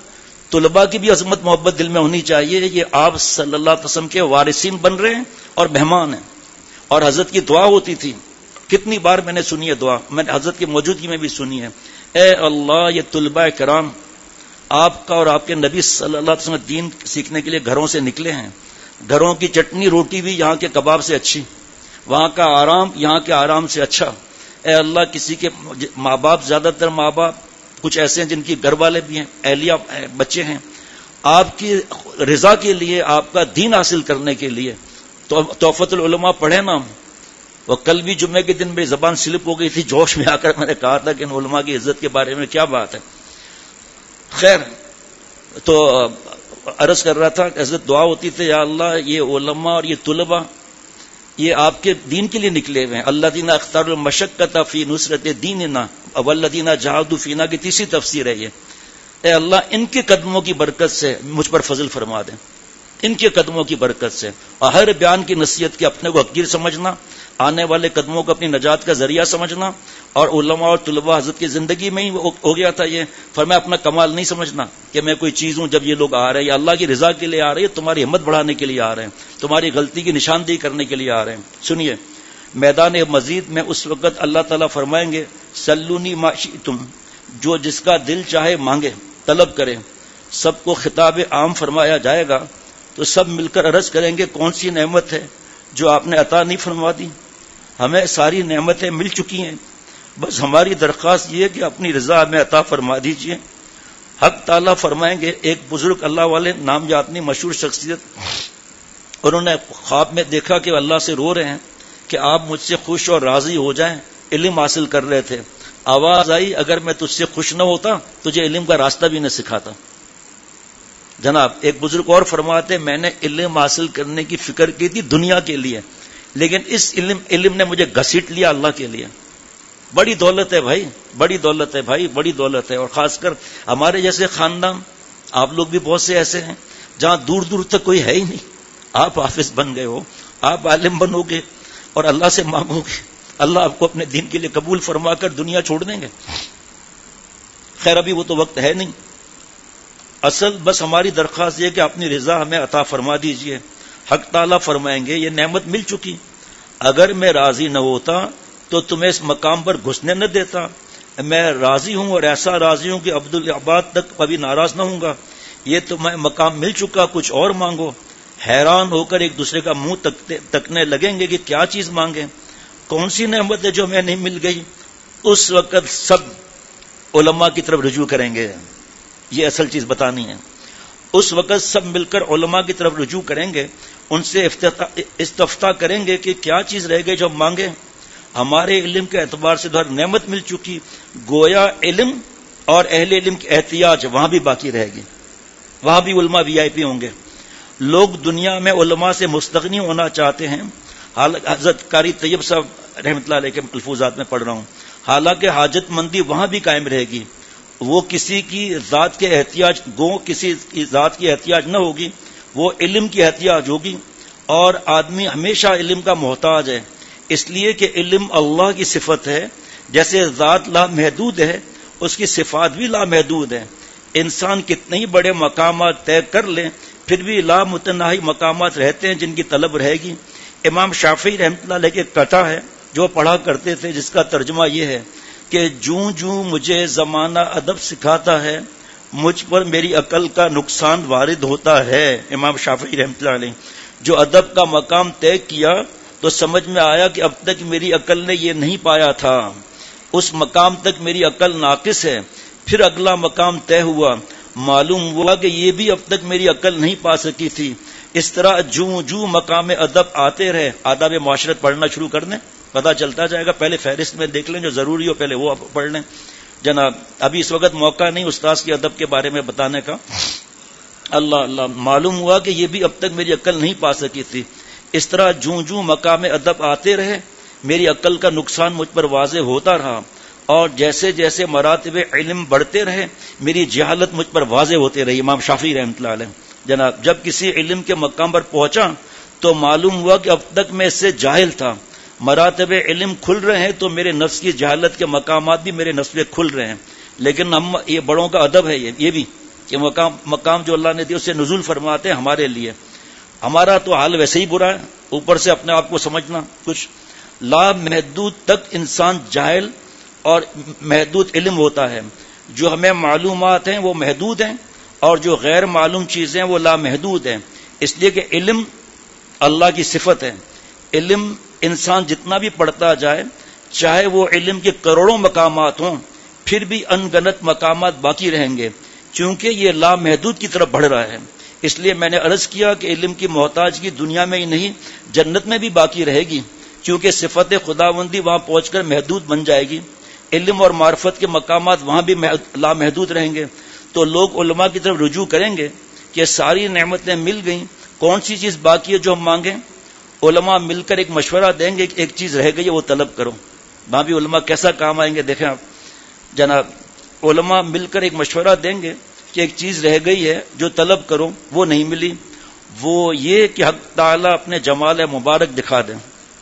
D: طلباء کی بھی عظمت محبت دل میں ہونی چاہیے. یہ آپ صلی اللہ علیہ وسلم کے وارثین بن رہے ہیں اور مہمان ہیں. اور حضرت کی دعا ہوتی تھی, کتنی بار میں نے سنی ہے دعا, میں نے حضرت کی موجودگی میں بھی سنی ہے. اے اللہ, یہ طلباء کرام آپ کا اور آپ کے نبی صلی اللہ علیہ وسلم دین سیکھنے کے لیے گھروں سے نکلے ہیں. گھروں کی چٹنی روٹی بھی یہاں کے کباب سے اچھی, وہاں کا آرام یہاں کے آرام سے اچھا. اے اللہ, کسی کے ماں باپ, زیادہ تر ماں باپ کچھ ایسے ہیں جن کی گھر والے بھی ہیں, اہلیہ بچے ہیں, آپ کی رضا کے لیے, آپ کا دین حاصل کرنے کے لیے تو تحفۃ العلماء پڑھے نا. وہ کل بھی جمعے کے دن میری زبان سلپ ہو گئی تھی, جوش میں آ کر میں نے کہا تھا کہ ان علماء کی عزت کے بارے میں کیا بات ہے. خیر, تو عرض کر رہا تھا کہ حضرت دعا ہوتی تھی, یا اللہ یہ علماء اور یہ طلباء یہ آپ کے دین کے لیے نکلے ہوئے ہیں. اللہ دینا اختار المشقت فی نصرت دیننا والذین جاہدوا فینا کی تیسری تفسیر ہے یہ. اے اللہ ان کے قدموں کی برکت سے مجھ پر فضل فرما دیں, ان کے قدموں کی برکت سے. اور ہر بیان کی نصیحت کے اپنے کو حقیر سمجھنا, آنے والے قدموں کو اپنی نجات کا ذریعہ سمجھنا. اور علماء اور طلباء حضرت کی زندگی میں ہی ہو گیا تھا یہ. فرمایا اپنا کمال نہیں سمجھنا کہ میں کوئی چیز ہوں جب یہ لوگ آ رہے ہیں, یا اللہ کی رضا کے لیے آ رہے ہیں, تمہاری ہمت بڑھانے کے لیے آ رہے ہیں, تمہاری غلطی کی نشاندہی کرنے کے لیے آ رہے ہیں. سنیے, میدان مزید میں اس وقت اللہ تعالیٰ فرمائیں گے سلونی ما شئتم, جو جس کا دل چاہے مانگے طلب کرے. سب کو خطاب عام فرمایا جائے گا تو سب مل کر عرض کریں گے کون سی نعمت ہے جو آپ نے عطا نہیں فرما دی. ہمیں ساری نعمتیں مل چکی ہیں, بس ہماری درخواست یہ ہے کہ اپنی رضا ہمیں عطا فرما دیجئے. حق تعالیٰ فرمائیں گے, ایک بزرگ اللہ والے نام یاد نہیں مشہور شخصیت, انہوں نے خواب میں دیکھا کہ اللہ سے رو رہے ہیں کہ آپ مجھ سے خوش اور راضی ہو جائیں. علم حاصل کر رہے تھے, آواز آئی اگر میں تجھ سے خوش نہ ہوتا تجھے علم کا راستہ بھی نہ سکھاتا. جناب ایک بزرگ اور فرماتے, میں نے علم حاصل کرنے کی فکر کی تھی دنیا کے لیے, لیکن اس علم علم نے مجھے گھسیٹ لیا اللہ کے لیے. بڑی دولت ہے بھائی, بڑی دولت ہے بھائی, بڑی دولت ہے. اور خاص کر ہمارے جیسے خاندان, آپ لوگ بھی بہت سے ایسے ہیں جہاں دور دور تک کوئی ہے ہی نہیں. آپ حافظ بن گئے ہو, آپ عالم بنو گے اور اللہ سے مانگو گے, اللہ آپ کو اپنے دین کے لیے قبول فرما کر دنیا چھوڑ دیں گے. خیر ابھی وہ تو وقت ہے نہیں. اصل بس ہماری درخواست یہ کہ اپنی رضا ہمیں عطا فرما دیجئے. حق تعالیٰ فرمائیں گے یہ نعمت مل چکی, اگر میں راضی نہ ہوتا تو تمہیں اس مقام پر گھسنے نہ دیتا. میں راضی ہوں اور ایسا راضی ہوں کہ عبدالعباد تک کبھی ناراض نہ ہوں گا. یہ تمہیں مقام مل چکا, کچھ اور مانگو. حیران ہو کر ایک دوسرے کا منہ تکنے لگیں گے کہ کیا چیز مانگیں, کون سی نعمت ہے جو ہمیں نہیں مل گئی. اس وقت سب علماء کی طرف رجوع کریں گے, یہ اصل چیز بتانی ہے. اس وقت سب مل کر علماء کی طرف رجوع کریں گے, ان سے استفتاء کریں گے کہ کیا چیز رہ گئی جو ہم مانگیں. ہمارے علم کے اعتبار سے تو ہر نعمت مل چکی, گویا علم اور اہل علم کی احتیاج وہاں بھی باقی رہے گی, وہاں بھی علماء وی آئی پی ہوں گے. لوگ دنیا میں علماء سے مستغنی ہونا چاہتے ہیں. حضرت قاری طیب صاحب رحمۃ اللہ علیہ کے ملفوظات میں پڑھ رہا ہوں, حالانکہ حاجت مندی وہاں بھی قائم رہے گی. وہ کسی کی ذات کے احتیاج گو کسی کی ذات کی احتیاج نہ ہوگی, وہ علم کی احتیاج ہوگی. اور آدمی ہمیشہ علم کا محتاج ہے, اس لیے کہ علم اللہ کی صفت ہے. جیسے ذات لامحدود ہے, اس کی صفات بھی لامحدود ہیں. انسان کتنے ہی بڑے مقامات طے کر لیں پھر بھی لامتناہی مقامات رہتے ہیں جن کی طلب رہے گی. امام شافعی رحمۃ اللہ علیہ کے قطع ہے جو پڑھا کرتے تھے, جس کا ترجمہ یہ ہے کہ جوں جوں مجھے زمانہ ادب سکھاتا ہے مجھ پر میری عقل کا نقصان وارد ہوتا ہے. امام شافعی رحمۃ اللہ علیہ جو ادب کا مقام طے کیا تو سمجھ میں آیا کہ اب تک میری عقل نے یہ نہیں پایا تھا, اس مقام تک میری عقل ناقص ہے. پھر اگلا مقام طے ہوا, معلوم ہوا کہ یہ بھی اب تک میری عقل نہیں پا سکی تھی. اس طرح جوں جوں مقام ادب آتے رہے. آداب معاشرت پڑھنا شروع کر دیں, پتہ چلتا جائے گا. پہلے فہرست میں دیکھ لیں, جو ضروری ہو پہلے وہ پڑھ لیں. جناب ابھی اس وقت موقع نہیں استاذ کے ادب کے بارے میں بتانے کا. اللہ اللہ, معلوم ہوا کہ یہ بھی اب تک میری عقل نہیں پا سکی تھی. اس طرح جوں جوں مقام ادب آتے رہے میری عقل کا نقصان مجھ پر واضح ہوتا رہا, اور جیسے جیسے مراتب علم بڑھتے رہے میری جہالت مجھ پر واضح ہوتے رہی. امام شافعی رحمۃ اللہ علیہ جناب جب کسی علم کے مقام پر پہنچا تو معلوم ہوا کہ اب تک میں اس سے جاہل تھا. مراتب علم کھل رہے ہیں تو میرے نفس کی جہالت کے مقامات بھی میرے نفس پہ کھل رہے ہیں. لیکن ہم یہ بڑوں کا ادب ہے, یہ یہ بھی کہ مقام مقام جو اللہ نے دیا اسے نزول فرماتے ہیں ہمارے لیے. ہمارا تو حال ویسے ہی برا ہے، اوپر سے اپنے آپ کو سمجھنا کچھ. لا محدود تک انسان جاہل اور محدود علم ہوتا ہے. جو ہمیں معلومات ہیں وہ محدود ہیں اور جو غیر معلوم چیزیں وہ لامحدود ہیں. اس لیے کہ علم اللہ کی صفت ہے. علم انسان جتنا بھی پڑھتا جائے، چاہے وہ علم کے کروڑوں مقامات ہوں، پھر بھی ان گنت مقامات باقی رہیں گے، چونکہ یہ لامحدود کی طرف بڑھ رہا ہے. اس لیے میں نے عرض کیا کہ علم کی محتاجگی دنیا میں ہی نہیں جنت میں بھی باقی رہے گی، کیونکہ صفت خداوندی وہاں پہنچ کر محدود بن جائے گی. علم اور معرفت کے مقامات وہاں بھی لامحدود رہیں گے. تو لوگ علماء کی طرف رجوع کریں گے کہ ساری نعمتیں مل گئیں، کون سی چیز باقی ہے جو ہم مانگیں؟ علماء مل کر ایک مشورہ دیں گے کہ ایک چیز رہ گئی ہے وہ طلب کرو. وہاں بھی علماء کیسا کام آئیں گے دیکھیں آپ جناب. علماء مل کر ایک مشورہ دیں گے کہ ایک چیز رہ گئی ہے جو طلب کرو، وہ نہیں ملی. وہ یہ کہ حق تعالیٰ اپنے جمال مبارک دکھا دیں.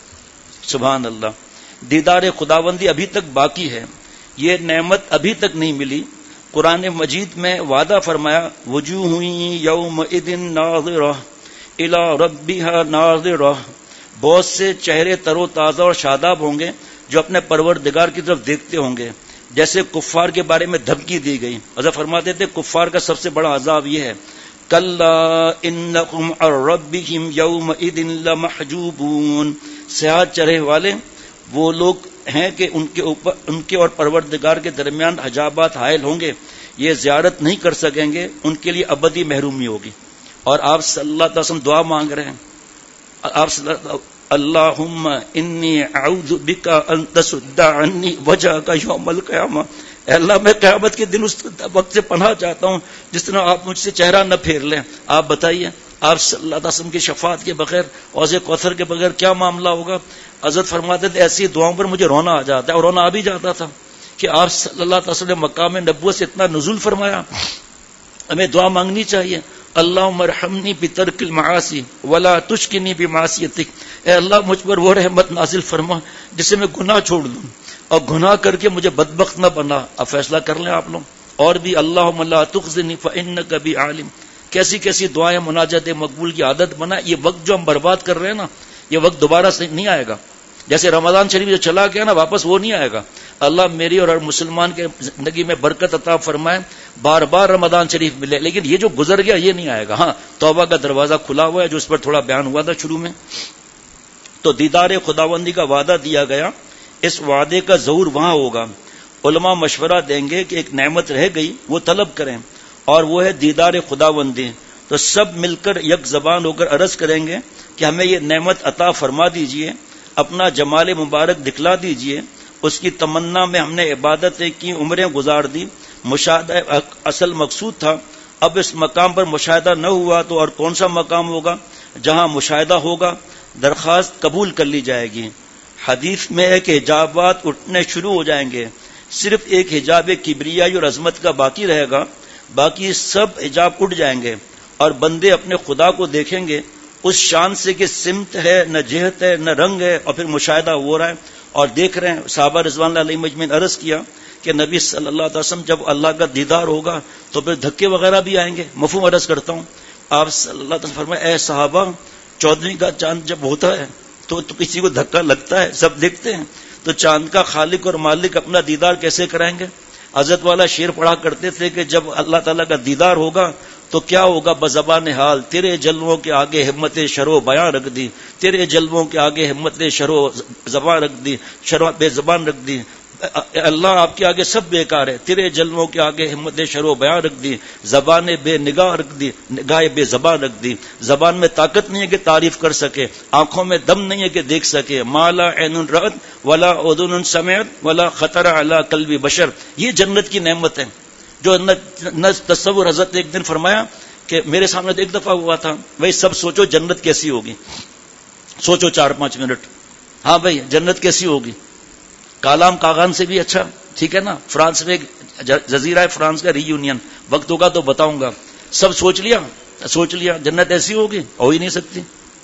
D: سبحان اللہ. دیدار خداوندی ابھی تک باقی ہے، یہ نعمت ابھی تک نہیں ملی. قرآن مجید میں وعدہ فرمایا وجوہ یومئذ ناظرہ الی ربہا ناظرہ. بہت سے چہرے تر و تازہ اور شاداب ہوں گے جو اپنے پروردگار کی طرف دیکھتے ہوں گے. جیسے کفار کے بارے میں دھمکی دی گئی، حضرت فرماتے تھے کفار کا سب سے بڑا عذاب یہ ہے کلا انکم عن ربکم یومئذ لمحجوبون. سیاحت چڑھے والے وہ لوگ ہیں کہ ان کے اوپر ان کے اور پروردگار کے درمیان حجابات حائل ہوں گے، یہ زیارت نہیں کر سکیں گے، ان کے لیے ابدی محرومی ہوگی. اور آپ صلی اللہ علیہ وسلم دعا مانگ رہے ہیں. آپ صلی اللہ اللہم انی اعوذ بک ان تسد عنی وجہک یوم القیامہ. اے اللہ میں قیامت کے دن اس وقت سے پناہ چاہتا ہوں جس طرح آپ مجھ سے چہرہ نہ پھیر لیں. آپ بتائیے آپ صلی اللہ علیہ وسلم کی شفاعت کے بغیر، حوض کوثر کے بغیر کیا معاملہ ہوگا؟ حضرت فرماتے تھے ایسی دعاؤں پر مجھے رونا آ جاتا ہے، اور رونا آ بھی جاتا تھا کہ آپ صلی اللہ علیہ وسلم مقام نبوت سے اتنا نزول فرمایا. ہمیں دعا مانگنی چاہیے اللہم ارحمنی بترک المعاصی ولا تشکنی بمعصیتک. اے اللہ مجھ پر وہ رحمت نازل فرما جسے میں گناہ چھوڑ دوں اور گناہ کر کے مجھے بدبخت نہ بنا. اب فیصلہ کر لیں آپ لوگ. اور بھی اللہم لا تخزنی فانک بی عالم. کیسی کیسی دعائیں مناجات مقبول کی عادت بنا. یہ وقت جو ہم برباد کر رہے ہیں نا، یہ وقت دوبارہ سے نہیں آئے گا. جیسے رمضان شریف جو چلا گیا نا واپس وہ نہیں آئے گا. اللہ میری اور ہر مسلمان کے زندگی میں برکت عطا فرمائے، بار بار رمضان شریف ملے. لیکن یہ جو گزر گیا یہ نہیں آئے گا. ہاں توبہ کا دروازہ کھلا ہوا ہے جو اس پر تھوڑا بیان ہوا تھا شروع میں. تو دیدار خداوندی کا وعدہ دیا گیا، اس وعدے کا ظہور وہاں ہوگا. علماء مشورہ دیں گے کہ ایک نعمت رہ گئی وہ طلب کریں، اور وہ ہے دیدار خداوندی. تو سب مل کر یک زبان ہو کر عرض کریں گے کہ ہمیں یہ نعمت عطا فرما دیجئے، اپنا جمال مبارک دکھلا دیجئے. اس کی تمنا میں ہم نے عبادتیں کی، عمریں گزار دی. مشاہدہ اصل مقصود تھا، اب اس مقام پر مشاہدہ نہ ہوا تو اور کون سا مقام ہوگا جہاں مشاہدہ ہوگا. درخواست قبول کر لی جائے گی. حدیث میں ہے کہ حجابات اٹھنے شروع ہو جائیں گے، صرف ایک حجاب کبریائی اور عظمت کا باقی رہے گا، باقی سب حجاب اٹھ جائیں گے اور بندے اپنے خدا کو دیکھیں گے اس شان سے کہ سمت ہے نہ جہت ہے نہ رنگ ہے، اور پھر مشاہدہ ہو رہا ہے اور دیکھ رہے ہیں. صحابہ رضوان اللہ علیہ مجمعین عرض کیا کہ نبی صلی اللہ علیہ وسلم جب اللہ کا دیدار ہوگا تو پھر دھکے وغیرہ بھی آئیں گے. مفہوم عرض کرتا ہوں. آپ صلی اللہ علیہ وسلم فرمائے اے صحابہ چودھویں کا چاند جب ہوتا ہے تو, تو کسی کو دھکا لگتا ہے، سب دیکھتے ہیں، تو چاند کا خالق اور مالک اپنا دیدار کیسے کرائیں گے؟ حضرت والا شعر پڑھا کرتے تھے کہ جب اللہ تعالیٰ کا دیدار ہوگا تو کیا ہوگا بزبان حال، تیرے جلووں کے آگے ہمت شرو بیان رکھ دی، تیرے جلووں کے آگے ہمت شرو زبان رکھ دی، شرو بے زبان رکھ دی. اللہ آپ کے آگے سب بیکار ہے، تیرے جلووں کے آگے ہمت شرو بیان رکھ دی، زبان بے نگاہ رکھ دی، نگاہ بے زبان رکھ دی. زبان میں طاقت نہیں ہے کہ تعریف کر سکے، آنکھوں میں دم نہیں ہے کہ دیکھ سکے. مالا عین رأت ولا اذن سمعت ولا خطر علی قلب بشر. یہ جنت کی نعمت ہے جو نہ تصور. حضرت نے ایک دن فرمایا کہ میرے سامنے ایک دفعہ ہوا تھا، بھائی سب سوچو جنت کیسی ہوگی، سوچو چار پانچ منٹ. ہاں بھائی جنت کیسی ہوگی؟ کالام کاغان سے بھی اچھا، ٹھیک ہے نا. فرانس میں ایک جزیرہ ہے فرانس کا، ری یونین، وقت ہوگا تو بتاؤں گا. سب سوچ لیا سوچ لیا جنت ایسی ہوگی؟ ہو ہی نہیں سکتی،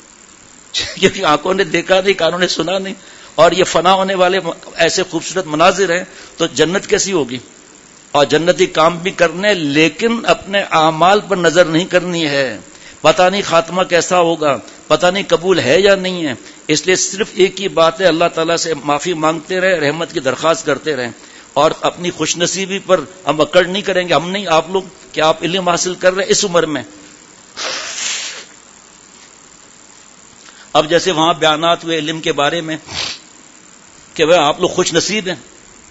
D: کیونکہ آنکھوں نے دیکھا نہیں، کانوں نے سنا نہیں، اور یہ فنا ہونے والے ایسے خوبصورت مناظر ہیں، تو جنت کیسی ہوگی؟ اور جنتی کام بھی کرنے، لیکن اپنے اعمال پر نظر نہیں کرنی ہے. پتہ نہیں خاتمہ کیسا ہوگا، پتہ نہیں قبول ہے یا نہیں ہے. اس لیے صرف ایک ہی بات ہے، اللہ تعالیٰ سے معافی مانگتے رہے، رحمت کی درخواست کرتے رہیں، اور اپنی خوش نصیبی پر ہم اکڑ نہیں کریں گے. ہم نہیں، آپ لوگ، کہ آپ علم حاصل کر رہے ہیں اس عمر میں. اب جیسے وہاں بیانات ہوئے علم کے بارے میں کہ وہ آپ لوگ خوش نصیب ہیں.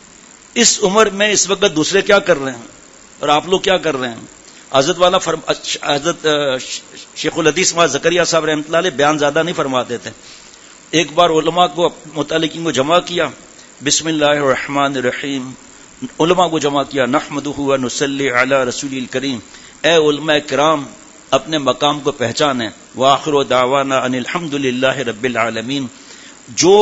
D: اس عمر میں اس وقت دوسرے کیا کر رہے ہیں اور آپ لوگ کیا کر رہے ہیں. حضرت والا فرم... حضرت شیخ الحدیث مولانا زکریا صاحب رحمۃ اللہ علیہ بیان زیادہ نہیں فرماتے تھے. ایک بار علماء کو، متعلقین کو جمع کیا، بسم اللہ الرحمن الرحیم، علماء کو جمع کیا، نحمدہ و نصلی علی رسول الکریم. اے علماء کرام، اپنے مقام کو پہچانیں. وآخر دعوانا ان الحمد للہ رب العالمین. جو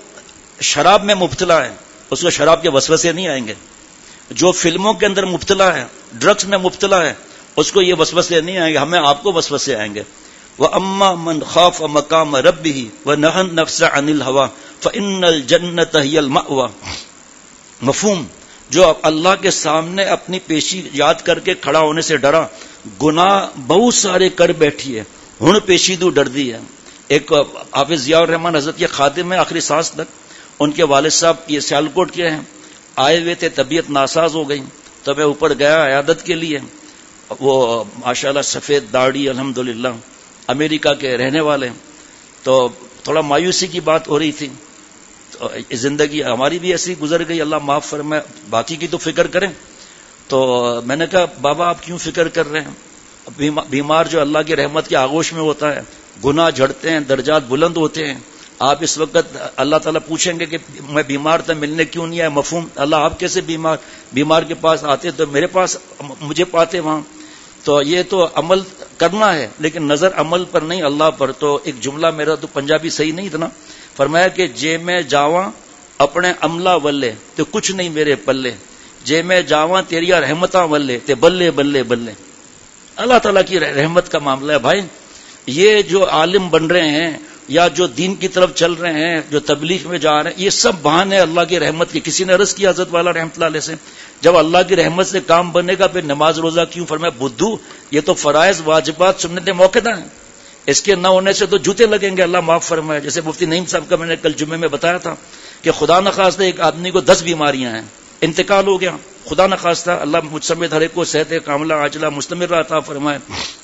D: شراب میں مبتلا ہے اس کو شراب کے وسوسے نہیں آئیں گے. جو فلموں کے اندر مبتلا ہے، ڈرگس میں مبتلا ہے، اس کو یہ وسوسے نہیں آئیں گے، ہمیں آپ کو وسوسے آئیں گے. وَأَمَّا مَنْ خَافَ مَقَامَ رَبِّهِ وَنَهَى النَّفْسَ عَنِ الْهَوَىٰ فَإِنَّ الْجَنَّةَ هِيَ الْمَأْوَىٰ. مفہوم، جو اللہ کے سامنے اپنی پیشی یاد کر کے کھڑا ہونے سے ڈرا، گناہ بہت سارے کر بیٹھی ہے، ہن پیشی دو ڈر دی ہے. ایک حافظ ضیاء الرحمن حضرت کے خادم ہیں آخری سانس تک. ان کے والد صاحب یہ سیالکوٹ کے ہیں، آئے ہوئے تھے، طبیعت ناساز ہو گئی تو میں اوپر گیا عیادت کے لیے. وہ ماشاءاللہ سفید داڑھی، الحمدللہ، امریکہ کے رہنے والے. تو تھوڑا مایوسی کی بات ہو رہی تھی. تو زندگی ہماری بھی ایسی گزر گئی، اللہ معاف فرمائے، باقی کی تو فکر کریں. تو میں نے کہا بابا آپ کیوں فکر کر رہے ہیں؟ بیمار جو اللہ کی رحمت کے آغوش میں ہوتا ہے، گناہ جھڑتے ہیں، درجات بلند ہوتے ہیں. آپ اس وقت اللہ تعالیٰ پوچھیں گے کہ میں بیمار تھا، ملنے کیوں نہیں آیا؟ مفہوم، اللہ آپ کیسے بیمار بیمار کے پاس آتے تو میرے پاس مجھے پاتے وہاں. تو یہ تو عمل کرنا ہے، لیکن نظر عمل پر نہیں، اللہ پر. تو ایک جملہ میرا تو پنجابی صحیح نہیں اتنا، فرمایا کہ جے میں جاواں اپنے عملہ ولے تو کچھ نہیں میرے پلے، جے میں جاواں تیریا رحمتاں ولے تے بلے بلے بلے. اللہ تعالیٰ کی رحمت کا معاملہ ہے بھائی. یہ جو عالم بن رہے ہیں یا جو دین کی طرف چل رہے ہیں، جو تبلیغ میں جا رہے ہیں، یہ سب بہانے اللہ کی رحمت کے. کسی نے عرض کیا حضرت والا رحمت اللہ علیہ سے، جب اللہ کی رحمت سے کام بنے گا پھر نماز روزہ کیوں؟ فرمایا بدھو، یہ تو فرائض واجبات سنت موقعہ ہیں، اس کے نہ ہونے سے تو جوتے لگیں گے، اللہ معاف فرمائے. جیسے مفتی نعیم صاحب کا میں نے کل جمعے میں بتایا تھا کہ خدا نخواستہ ایک آدمی کو دس بیماریاں ہیں، انتقال ہو گیا، خدا نخواستہ، اللہ مجھ سمیت ہر ایک کو صحت کاملہ عاجلہ مستمر عطا فرمائے،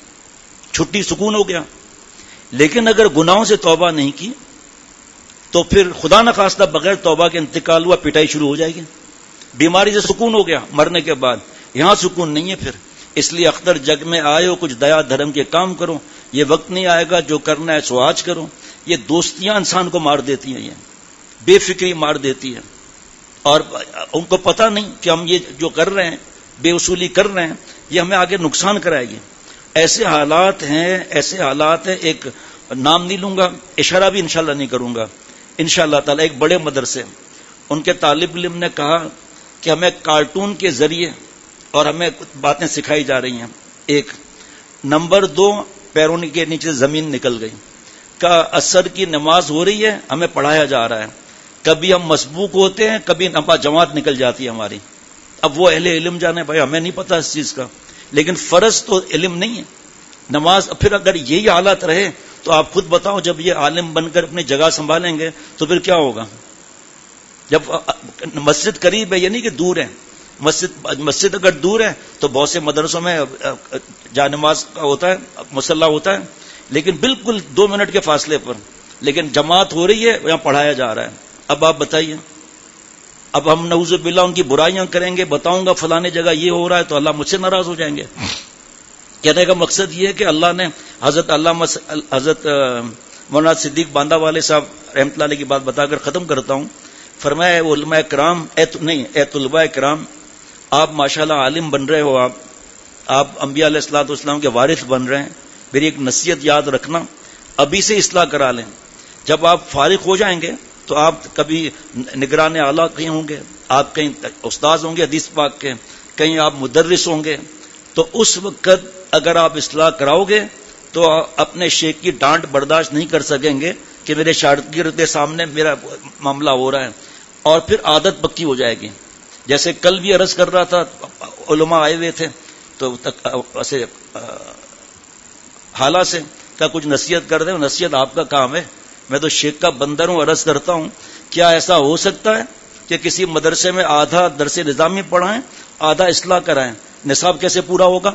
D: چھٹی سکون ہو گیا. لیکن اگر گناہوں سے توبہ نہیں کی تو پھر خدا نخواستہ بغیر توبہ کے انتقال ہوا، پٹائی شروع ہو جائے گی. بیماری سے سکون ہو گیا مرنے کے بعد، یہاں سکون نہیں ہے پھر. اس لیے اختر جگ میں آئے ہو، کچھ دیا دھرم کے کام کرو. یہ وقت نہیں آئے گا جو کرنا ہے سو آج کرو. یہ دوستیاں انسان کو مار دیتی ہیں، یہ بے فکری مار دیتی ہے، اور ان کو پتہ نہیں کہ ہم یہ جو کر رہے ہیں، بے اصولی کر رہے ہیں، یہ ہمیں آگے نقصان کرائے گی. ایسے حالات ہیں، ایسے حالات ہیں. ایک نام نہیں لوں گا، اشارہ بھی انشاءاللہ نہیں کروں گا انشاءاللہ تعالی. ایک بڑے مدرسے، ان کے طالب علم نے کہا کہ ہمیں کارٹون کے ذریعے اور ہمیں باتیں سکھائی جا رہی ہیں. ایک نمبر دو، پیروں کے نیچے زمین نکل گئی. کا عصر کی نماز ہو رہی ہے، ہمیں پڑھایا جا رہا ہے. کبھی ہم مسبوق ہوتے ہیں، کبھی نماز جماعت نکل جاتی ہے ہماری. اب وہ اہل علم جانے بھائی، ہمیں نہیں پتا اس چیز کا، لیکن فرض تو علم نہیں ہے نماز. پھر اگر یہی حالت رہے تو آپ خود بتاؤ، جب یہ عالم بن کر اپنی جگہ سنبھالیں گے تو پھر کیا ہوگا؟ جب مسجد قریب ہے، یہ نہیں کہ دور ہے. مسجد مسجد اگر دور ہے تو بہت سے مدرسوں میں جا نماز کا ہوتا ہے، مصلی ہوتا ہے، لیکن بالکل دو منٹ کے فاصلے پر. لیکن جماعت ہو رہی ہے، یہاں پڑھایا جا رہا ہے. اب آپ بتائیے، اب ہم نعوذ باللہ ان کی برائیاں کریں گے، بتاؤں گا فلانے جگہ یہ ہو رہا ہے تو اللہ مجھ سے ناراض ہو جائیں گے. کہنے کا مقصد یہ ہے کہ اللہ نے حضرت علامہ حضرت مولانا صدیق باندہ والے صاحب رحمۃ اللہ علیہ کی بات بتا کر ختم کرتا ہوں. فرمایا اے علماء کرام، اے نہیں اے طلباء کرام، آپ ماشاءاللہ عالم بن رہے ہو، آپ آپ انبیاء علیہ الصلوۃ والسلام کے وارث بن رہے ہیں. میری ایک نصیحت یاد رکھنا، ابھی سے اصلاح کرا لیں. جب آپ فارغ ہو جائیں گے تو آپ کبھی نگران اعلیٰ کہیں ہوں گے، آپ کہیں استاذ ہوں گے حدیث پاک کے، کہیں آپ مدرس ہوں گے. تو اس وقت اگر آپ اصلاح کراؤ گے تو اپنے شیخ کی ڈانٹ برداشت نہیں کر سکیں گے کہ میرے شاگرد کے سامنے میرا معاملہ ہو رہا ہے، اور پھر عادت پکی ہو جائے گی. جیسے کل بھی عرض کر رہا تھا، علماء آئے ہوئے تھے تو ایسے حالہ سے کیا کچھ نصیحت کر دیں. نصیحت آپ کا کام ہے, میں تو شیخ کا بندر ہوں. عرض کرتا ہوں کیا ایسا ہو سکتا ہے کہ کسی مدرسے میں آدھا درس نظامی پڑھائیں آدھا اصلاح کرائیں, نصاب کیسے پورا ہوگا؟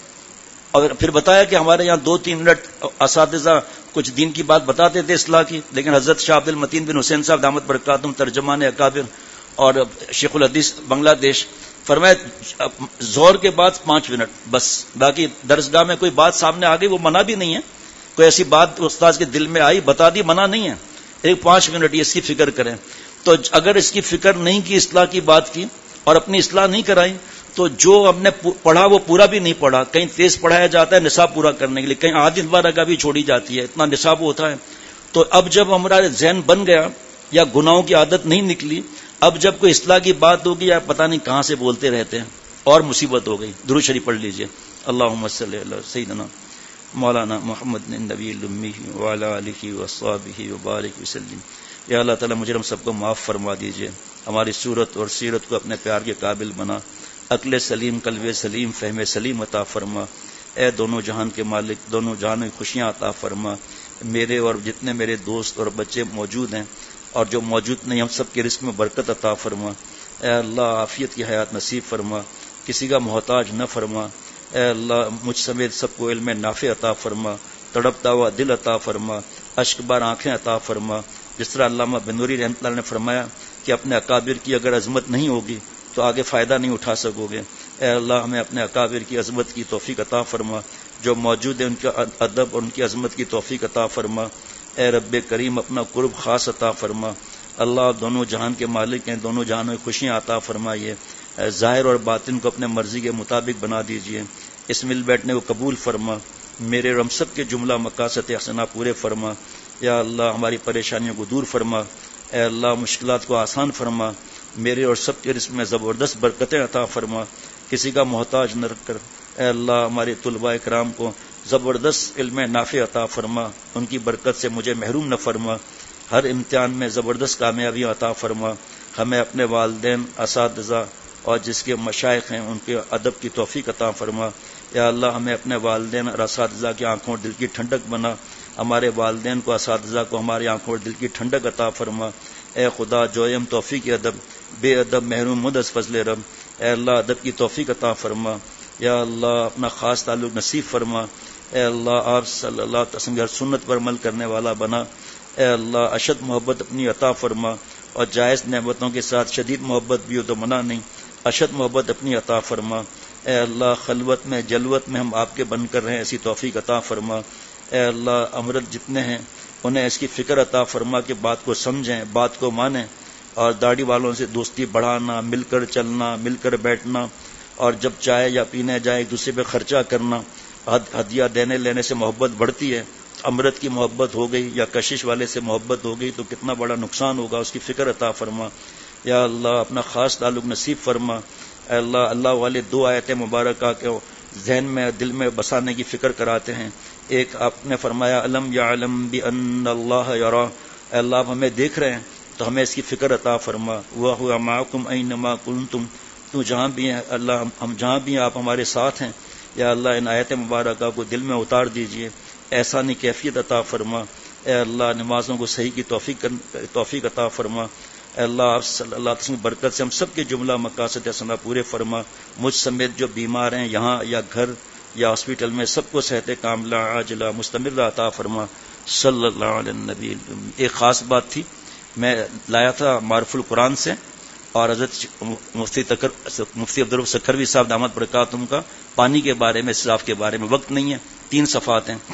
D: اور پھر بتایا کہ ہمارے یہاں دو تین منٹ اساتذہ کچھ دین کی بات بتاتے تھے اصلاح کی, لیکن حضرت شاہ عبد المتین بن حسین صاحب دامت برکاتہم ترجمان اکابر اور شیخ الحدیث بنگلہ دیش, فرمایا زور کے بعد پانچ منٹ بس, باقی درسگاہ میں کوئی بات سامنے آ گئی وہ منع بھی نہیں ہے, کوئی ایسی بات استاد کے دل میں آئی بتا دی, منع نہیں ہے, ایک پانچ منٹ یہ اس کی فکر کریں. تو اگر اس کی فکر نہیں کی, اصلاح کی بات کی اور اپنی اصلاح نہیں کرائی, تو جو ہم نے پڑھا وہ پورا بھی نہیں پڑھا. کہیں تیز پڑھایا جاتا ہے نصاب پورا کرنے کے لیے, کہیں آدھی بارہ بھی چھوڑی جاتی ہے, اتنا نصاب ہوتا ہے. تو اب جب ہمارا ذہن بن گیا یا گناہوں کی عادت نہیں نکلی, اب جب کوئی اصلاح کی بات ہوگی یا پتہ نہیں کہاں سے بولتے رہتے ہیں, اور مصیبت ہو گئی. درود شریف پڑھ لیجئے. اللہم صلی علی سیدنا مولانا محمد النبی الامی وعلی آلہ وصحبہ وبارک وسلم. یا اللہ تعالیٰ مجھے ہم سب کو معاف فرما دیجئے, ہماری صورت اور سیرت کو اپنے پیار کے قابل بنا, عقل سلیم قلب سلیم فہم سلیم عطا فرما. اے دونوں جہان کے مالک, دونوں جہانوں کی خوشیاں عطا فرما. میرے اور جتنے میرے دوست اور بچے موجود ہیں اور جو موجود نہیں, ہم سب کے رزق میں برکت عطا فرما. اے اللہ عافیت کی حیات نصیب فرما, کسی کا محتاج نہ فرما. اے اللہ مجھ سمیت سب کو علم نافع عطا فرما, تڑپتا ہوا دل عطا فرما, اشک بار آنکھیں عطا فرما. جس طرح علامہ بنوری رحمۃ اللہ نے فرمایا کہ اپنے اکابر کی اگر عظمت نہیں ہوگی تو آگے فائدہ نہیں اٹھا سکو گے. اے اللہ ہمیں اپنے اکابر کی عظمت کی توفیق عطا فرما, جو موجود ہے ان کا ادب اور ان کی عظمت کی توفیق عطا فرما. اے رب کریم اپنا قرب خاص عطا فرما. اللہ دونوں جہان کے مالک ہیں, دونوں جہانوں کی خوشیاں عطا فرمائیے. ظاہر اور باطن کو اپنے مرضی کے مطابق بنا دیجیے. اس مل بیٹھنے کو قبول فرما, میرے اور ہم سب کے جملہ مقاصد حسنہ پورے فرما. یا اللہ ہماری پریشانیوں کو دور فرما. اے اللہ مشکلات کو آسان فرما, میرے اور سب کے رزق میں زبردست برکتیں عطا فرما, کسی کا محتاج نہ رکھ کر. اے اللہ ہمارے طلباء کرام کو زبردست علم نافع عطا فرما, ان کی برکت سے مجھے محروم نہ فرما. ہر امتحان میں زبردست کامیابی عطا فرما. ہمیں اپنے والدین, اساتذہ اور جس کے مشائخ ہیں ان کے ادب کی توفیق عطا فرما. یا اللہ ہمیں اپنے والدین اور اساتذہ کی آنکھوں اور دل کی ٹھنڈک بنا. ہمارے والدین کو, اساتذہ کو ہماری آنکھوں اور دل کی ٹھنڈک عطا فرما. اے خدا جویم توفیق ادب, بے ادب محروم مد از فضل رب. اے اللہ ادب کی توفیق عطا فرما. یا اللہ اپنا خاص تعلق نصیب فرما. اے اللہ آپ صلی اللہ علیہ وسلم کی سنت پر عمل کرنے والا بنا. اے اللہ اشد محبت اپنی عطا فرما, اور جائز نعمتوں کے ساتھ شدید محبت بھی ہو تو منع نہیں, اشد محبت اپنی عطا فرما. اے اللہ خلوت میں جلوت میں ہم آپ کے بن کر رہیں, ایسی توفیق عطا فرما. اے اللہ امرت جتنے ہیں انہیں اس کی فکر عطا فرما کہ بات کو سمجھیں, بات کو مانیں, اور داڑھی والوں سے دوستی بڑھانا, مل کر چلنا, مل کر بیٹھنا, اور جب چائے یا پینے جائے ایک دوسرے پہ خرچہ کرنا. ہدیہ دینے لینے سے محبت بڑھتی ہے. امرت کی محبت ہو گئی یا کشش والے سے محبت ہو گئی تو کتنا بڑا نقصان ہوگا, اس کی فکر عطا فرما. یا اللہ اپنا خاص تعلق نصیب فرما. اے اللہ اللہ والے دو آیتیں مبارکہ کے ذہن میں دل میں بسانے کی فکر کراتے ہیں. ایک آپ نے فرمایا علم یعلم بان اللہ یرا, اے اللہ آپ ہمیں دیکھ رہے ہیں تو ہمیں اس کی فکر عطا فرما. وہو معکم اینما کنتم, تو جہاں بھی ہیں اللہ, ہم جہاں بھی ہیں آپ ہمارے ساتھ ہیں. یا اللہ ان آیت مبارکہ کو دل میں اتار دیجئے, احسانی کیفیت عطا فرما. اے اللہ نمازوں کو صحیح کی توفیق توفیق عطا فرما. اے اللہ آپ صلی اللہ علیہ وسلم برکت سے ہم سب کے جملہ مقاصد حسنہ پورے فرما. مجھ سمیت جو بیمار ہیں یہاں یا گھر یا ہاسپٹل میں, سب کو صحت کاملہ عاجلہ مستمرہ عطا فرما. صلی اللہ علیہ النبی. ایک خاص بات تھی, میں لایا تھا معرف القرآن سے, اور حضرت مفتی تکر مفتی عبدالرؤف سکھروی صاحب دامت برکاتہم کا پانی کے بارے میں, اسراف کے بارے میں, وقت نہیں ہے, تین صفحات ہیں,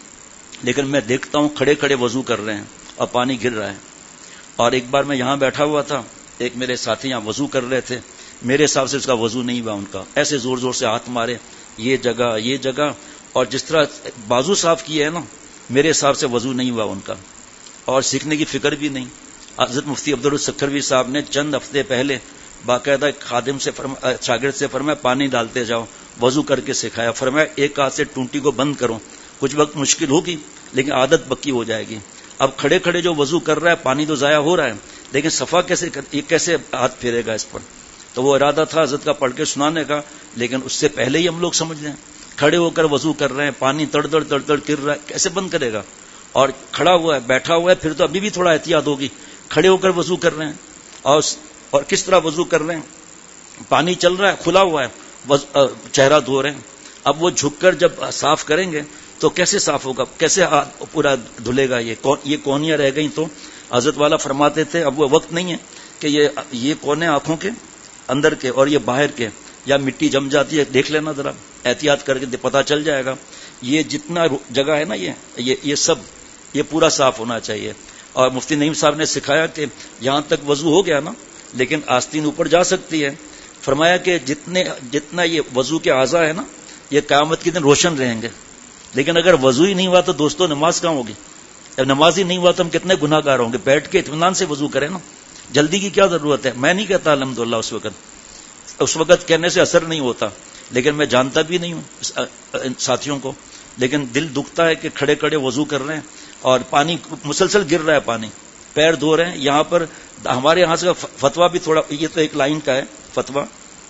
D: لیکن میں دیکھتا ہوں کھڑے کھڑے وضو کر رہے ہیں اور پانی گر رہا ہے. اور ایک بار میں یہاں بیٹھا ہوا تھا, ایک میرے ساتھی یہاں وضو کر رہے تھے, میرے حساب سے اس کا وضو نہیں ہوا, ان کا ایسے زور زور سے ہاتھ مارے, یہ جگہ یہ جگہ, اور جس طرح بازو صاف کیے ہے نا, میرے حساب سے وضو نہیں ہوا ان کا, اور سیکھنے کی فکر بھی نہیں. حضرت مفتی عبدالرؤف سکھروی صاحب نے چند ہفتے پہلے باقاعدہ خادم سے فرما, شاگرد سے فرمایا پانی ڈالتے جاؤ, وضو کر کے سکھایا. فرمایا ایک ہاتھ سے ٹونٹی کو بند کرو, کچھ وقت مشکل ہوگی لیکن عادت پکی ہو جائے گی. اب کھڑے کھڑے جو وضو کر رہا ہے, پانی تو ضائع ہو رہا ہے, لیکن صفا کیسے, یہ کیسے ہاتھ پھیرے گا اس پر؟ تو وہ ارادہ تھا حضرت کا پڑھ کے سنانے کا، لیکن اس سے پہلے ہی ہم لوگ سمجھ لیں کھڑے ہو کر وضو کر رہے ہیں، پانی تڑ تڑ تڑ تڑ گر رہا ہے، کیسے بند کرے گا؟ اور کھڑا ہوا ہے، بیٹھا ہوا ہے، پھر تو ابھی بھی تھوڑا احتیاط ہوگی. کھڑے ہو کر وضو کر رہے ہیں، اور اور کس طرح وضو کر رہے ہیں؟ پانی چل رہا ہے، کھلا ہوا ہے، چہرہ دھو رہے ہیں. اب وہ جھک کر جب صاف کریں گے تو کیسے صاف ہوگا؟ کیسے پورا دھلے گا؟ یہ یہ کونیاں رہ گئیں. تو حضرت والا فرماتے تھے اب وہ وقت نہیں ہے کہ یہ یہ کونے آنکھوں کے اندر کے اور یہ باہر کے، یا مٹی جم جاتی ہے، دیکھ لینا ذرا احتیاط کر کے، پتا چل جائے گا. یہ جتنا جگہ ہے نا، یہ یہ سب یہ پورا صاف ہونا چاہیے. اور مفتی نعیم صاحب نے سکھایا کہ یہاں تک وضو ہو گیا نا، لیکن آستین اوپر جا سکتی ہے. فرمایا کہ جتنے جتنا یہ وضو کے اعضاء ہے نا، یہ قیامت کے دن روشن رہیں گے. لیکن اگر وضو ہی نہیں ہوا تو دوستوں نماز کہاں ہوگی؟ جب نماز ہی نہیں ہوا تو ہم کتنے گناہ گار ہوں گے. بیٹھ کے اطمینان سے وضو کریں نا، جلدی کی کیا ضرورت ہے؟ میں نہیں کہتا الحمدللہ اس وقت اس وقت کہنے سے اثر نہیں ہوتا، لیکن میں جانتا بھی نہیں ہوں ساتھیوں کو، لیکن دل دکھتا ہے کہ کھڑے کھڑے وضو کر رہے ہیں اور پانی مسلسل گر رہا ہے، پانی پیر دھو رہے ہیں. یہاں پر ہمارے یہاں سے فتویٰ بھی تھوڑا، یہ تو ایک لائن کا ہے فتویٰ،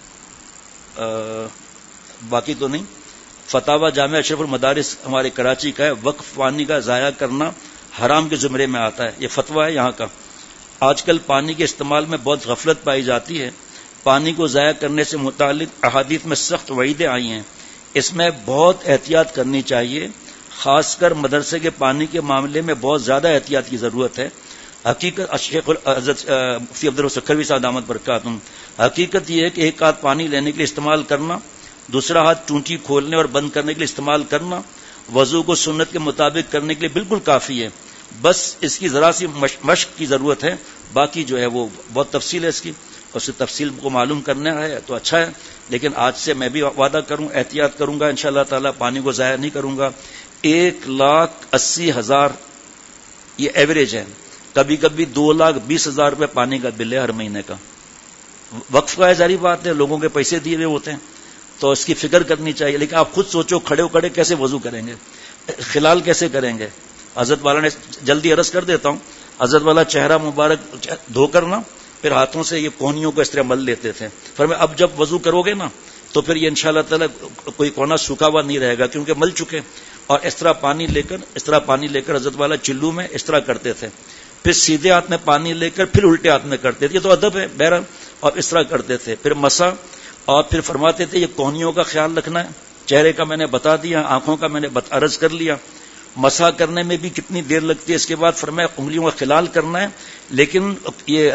D: باقی تو نہیں. فتاوی جامعہ اشرف المدارس ہمارے کراچی کا ہے، وقف پانی کا ضائع کرنا حرام کے زمرے میں آتا ہے. یہ فتویٰ ہے یہاں کا. آج کل پانی کے استعمال میں بہت غفلت پائی جاتی ہے. پانی کو ضائع کرنے سے متعلق احادیث میں سخت وعیدیں آئی ہیں. اس میں بہت احتیاط کرنی چاہیے، خاص کر مدرسے کے پانی کے معاملے میں بہت زیادہ احتیاط کی ضرورت ہے. حقیقت شیخ حضرت مفتی عبدالسکھروی صاحب دامت برکاتہم، حقیقت یہ ہے کہ ایک ہاتھ پانی لینے کے لیے استعمال کرنا، دوسرا ہاتھ ٹونٹی کھولنے اور بند کرنے کے لیے استعمال کرنا وضو کو سنت کے مطابق کرنے کے لیے بالکل کافی ہے. بس اس کی ذرا سی مشق کی ضرورت ہے، باقی جو ہے وہ بہت تفصیل ہے اس کی، اس تفصیل کو معلوم کرنا ہے تو اچھا ہے. لیکن آج سے میں بھی وعدہ کروں، احتیاط کروں گا انشاءاللہ تعالی، پانی کو ضائع نہیں کروں گا. ایک لاکھ اسی ہزار یہ ایوریج ہے، کبھی کبھی دو لاکھ بیس ہزار روپے پانی کا بل ہے ہر مہینے کا. وقف کا ظاہری بات ہے، لوگوں کے پیسے دیے ہوئے ہوتے ہیں تو اس کی فکر کرنی چاہیے. لیکن آپ خود سوچو، کھڑے ہو کھڑے کیسے وضو کریں گے؟ خلال کیسے کریں گے؟ حضرت والا نے جلدی عرض کر دیتا ہوں، حضرت والا چہرہ مبارک دھو کر نا پھر ہاتھوں سے یہ کونیوں کو اس طرح مل لیتے تھے. فرمایا اب جب وضو کرو گے نا تو پھر یہ انشاءاللہ تعالی کوئی کونا سوکھا ہوا نہیں رہے گا، کیونکہ مل چکے. اور اس طرح پانی لے کر اس طرح پانی لے کر حضرت والا چلو میں اس طرح کرتے تھے، پھر سیدھے ہاتھ میں پانی لے کر پھر الٹے ہاتھ میں کرتے تھے. یہ تو ادب ہے بہرحال. اور اس طرح کرتے تھے، پھر مسا، اور پھر فرماتے تھے یہ کونیوں کا خیال رکھنا ہے. چہرے کا میں نے بتا دیا، آنکھوں کا میں نے عرض کر لیا. مسا کرنے میں بھی کتنی دیر لگتی ہے. اس کے بعد فرمایا انگلیوں کا خلال کرنا ہے، لیکن یہ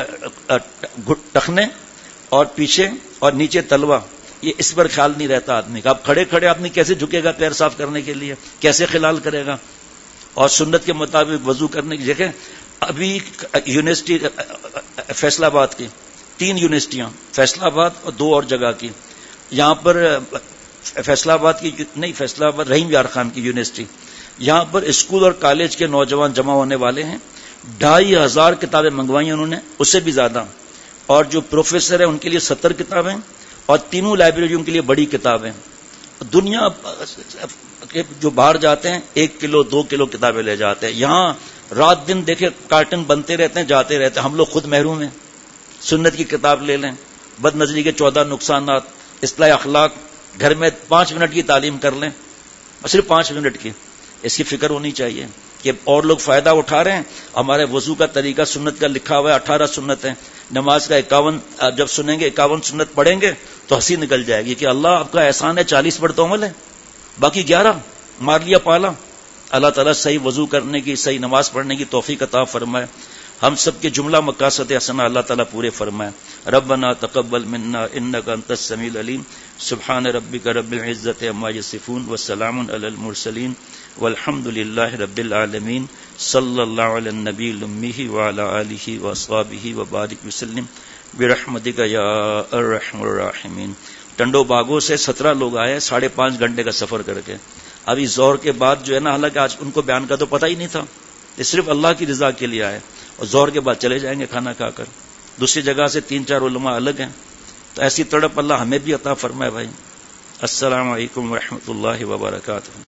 D: ٹخنے اور پیچھے اور نیچے تلوا، یہ اس پر خیال نہیں رہتا آدمی کا. اب کھڑے کھڑے آدمی کیسے جھکے گا پیر صاف کرنے کے لیے؟ کیسے خلال کرے گا؟ اور سنت کے مطابق وضو کرنے کی دیکھیں، ابھی یونیورسٹی فیصل آباد کی تین یونیورسٹیاں، فیصل آباد اور دو اور جگہ کی، یہاں پر فیصل آباد کی نہیں، فیصل آباد رحیم یار خان کی یونیورسٹی، یہاں پر اسکول اور کالج کے نوجوان جمع ہونے والے ہیں. ڈھائی ہزار کتابیں منگوائی انہوں نے، اس سے بھی زیادہ. اور جو پروفیسر ہیں ان کے لیے ستر کتابیں، اور تینوں لائبریریوں کے لیے بڑی کتابیں. دنیا کے جو باہر جاتے ہیں ایک کلو دو کلو کتابیں لے جاتے ہیں. یہاں رات دن دیکھے کارٹن بنتے رہتے ہیں، جاتے رہتے ہیں. ہم لوگ خود محروم ہیں. سنت کی کتاب لے لیں، بد نظری کے چودہ نقصانات، اصلاح اخلاق، گھر میں پانچ منٹ کی تعلیم کر لیں، صرف پانچ منٹ کی. اس کی فکر ہونی چاہیے کہ اور لوگ فائدہ اٹھا رہے ہیں. ہمارے وضو کا طریقہ سنت کا لکھا ہوا ہے، اٹھارہ سنت ہیں. نماز کا اکاون جب سنیں گے، اکاون سنت پڑھیں گے تو ہنسی نکل جائے گی کہ اللہ آپ کا احسان ہے، چالیس پر تو عمل ہے، باقی گیارہ مار لیا پالا. اللہ تعالیٰ صحیح وضو کرنے کی، صحیح نماز پڑھنے کی توفیق عطا فرمائے. ہم سب کے جملہ مقاصد حسنہ اللہ تعالیٰ پورے فرمائے. ربنا تقبل منا انک انت السمیع العلیم. سبحان ربک رب العزت عما یصفون وسلام علی المرسلین والحمد للہ رب العالمین. صلی اللہ علی النبی الامی وعلی آلہ واصحابہ وبارک وسلم برحمتک یا ارحم الراحمین. ٹنڈو باغوں سے سترہ لوگ آئے ساڑھے پانچ گھنٹے کا سفر کر کے. ابھی زور کے بعد جو ہے نا، حالانکہ آج ان کو بیان کا تو پتہ ہی نہیں تھا، یہ صرف اللہ کی رضا کے لیے آئے، اور زور کے بعد چلے جائیں گے کھانا کھا کر. دوسری جگہ سے تین چار علماء الگ ہیں، تو ایسی تڑپ اللہ ہمیں بھی عطا فرمائے. بھائی السلام علیکم ورحمۃ اللہ وبرکاتہ.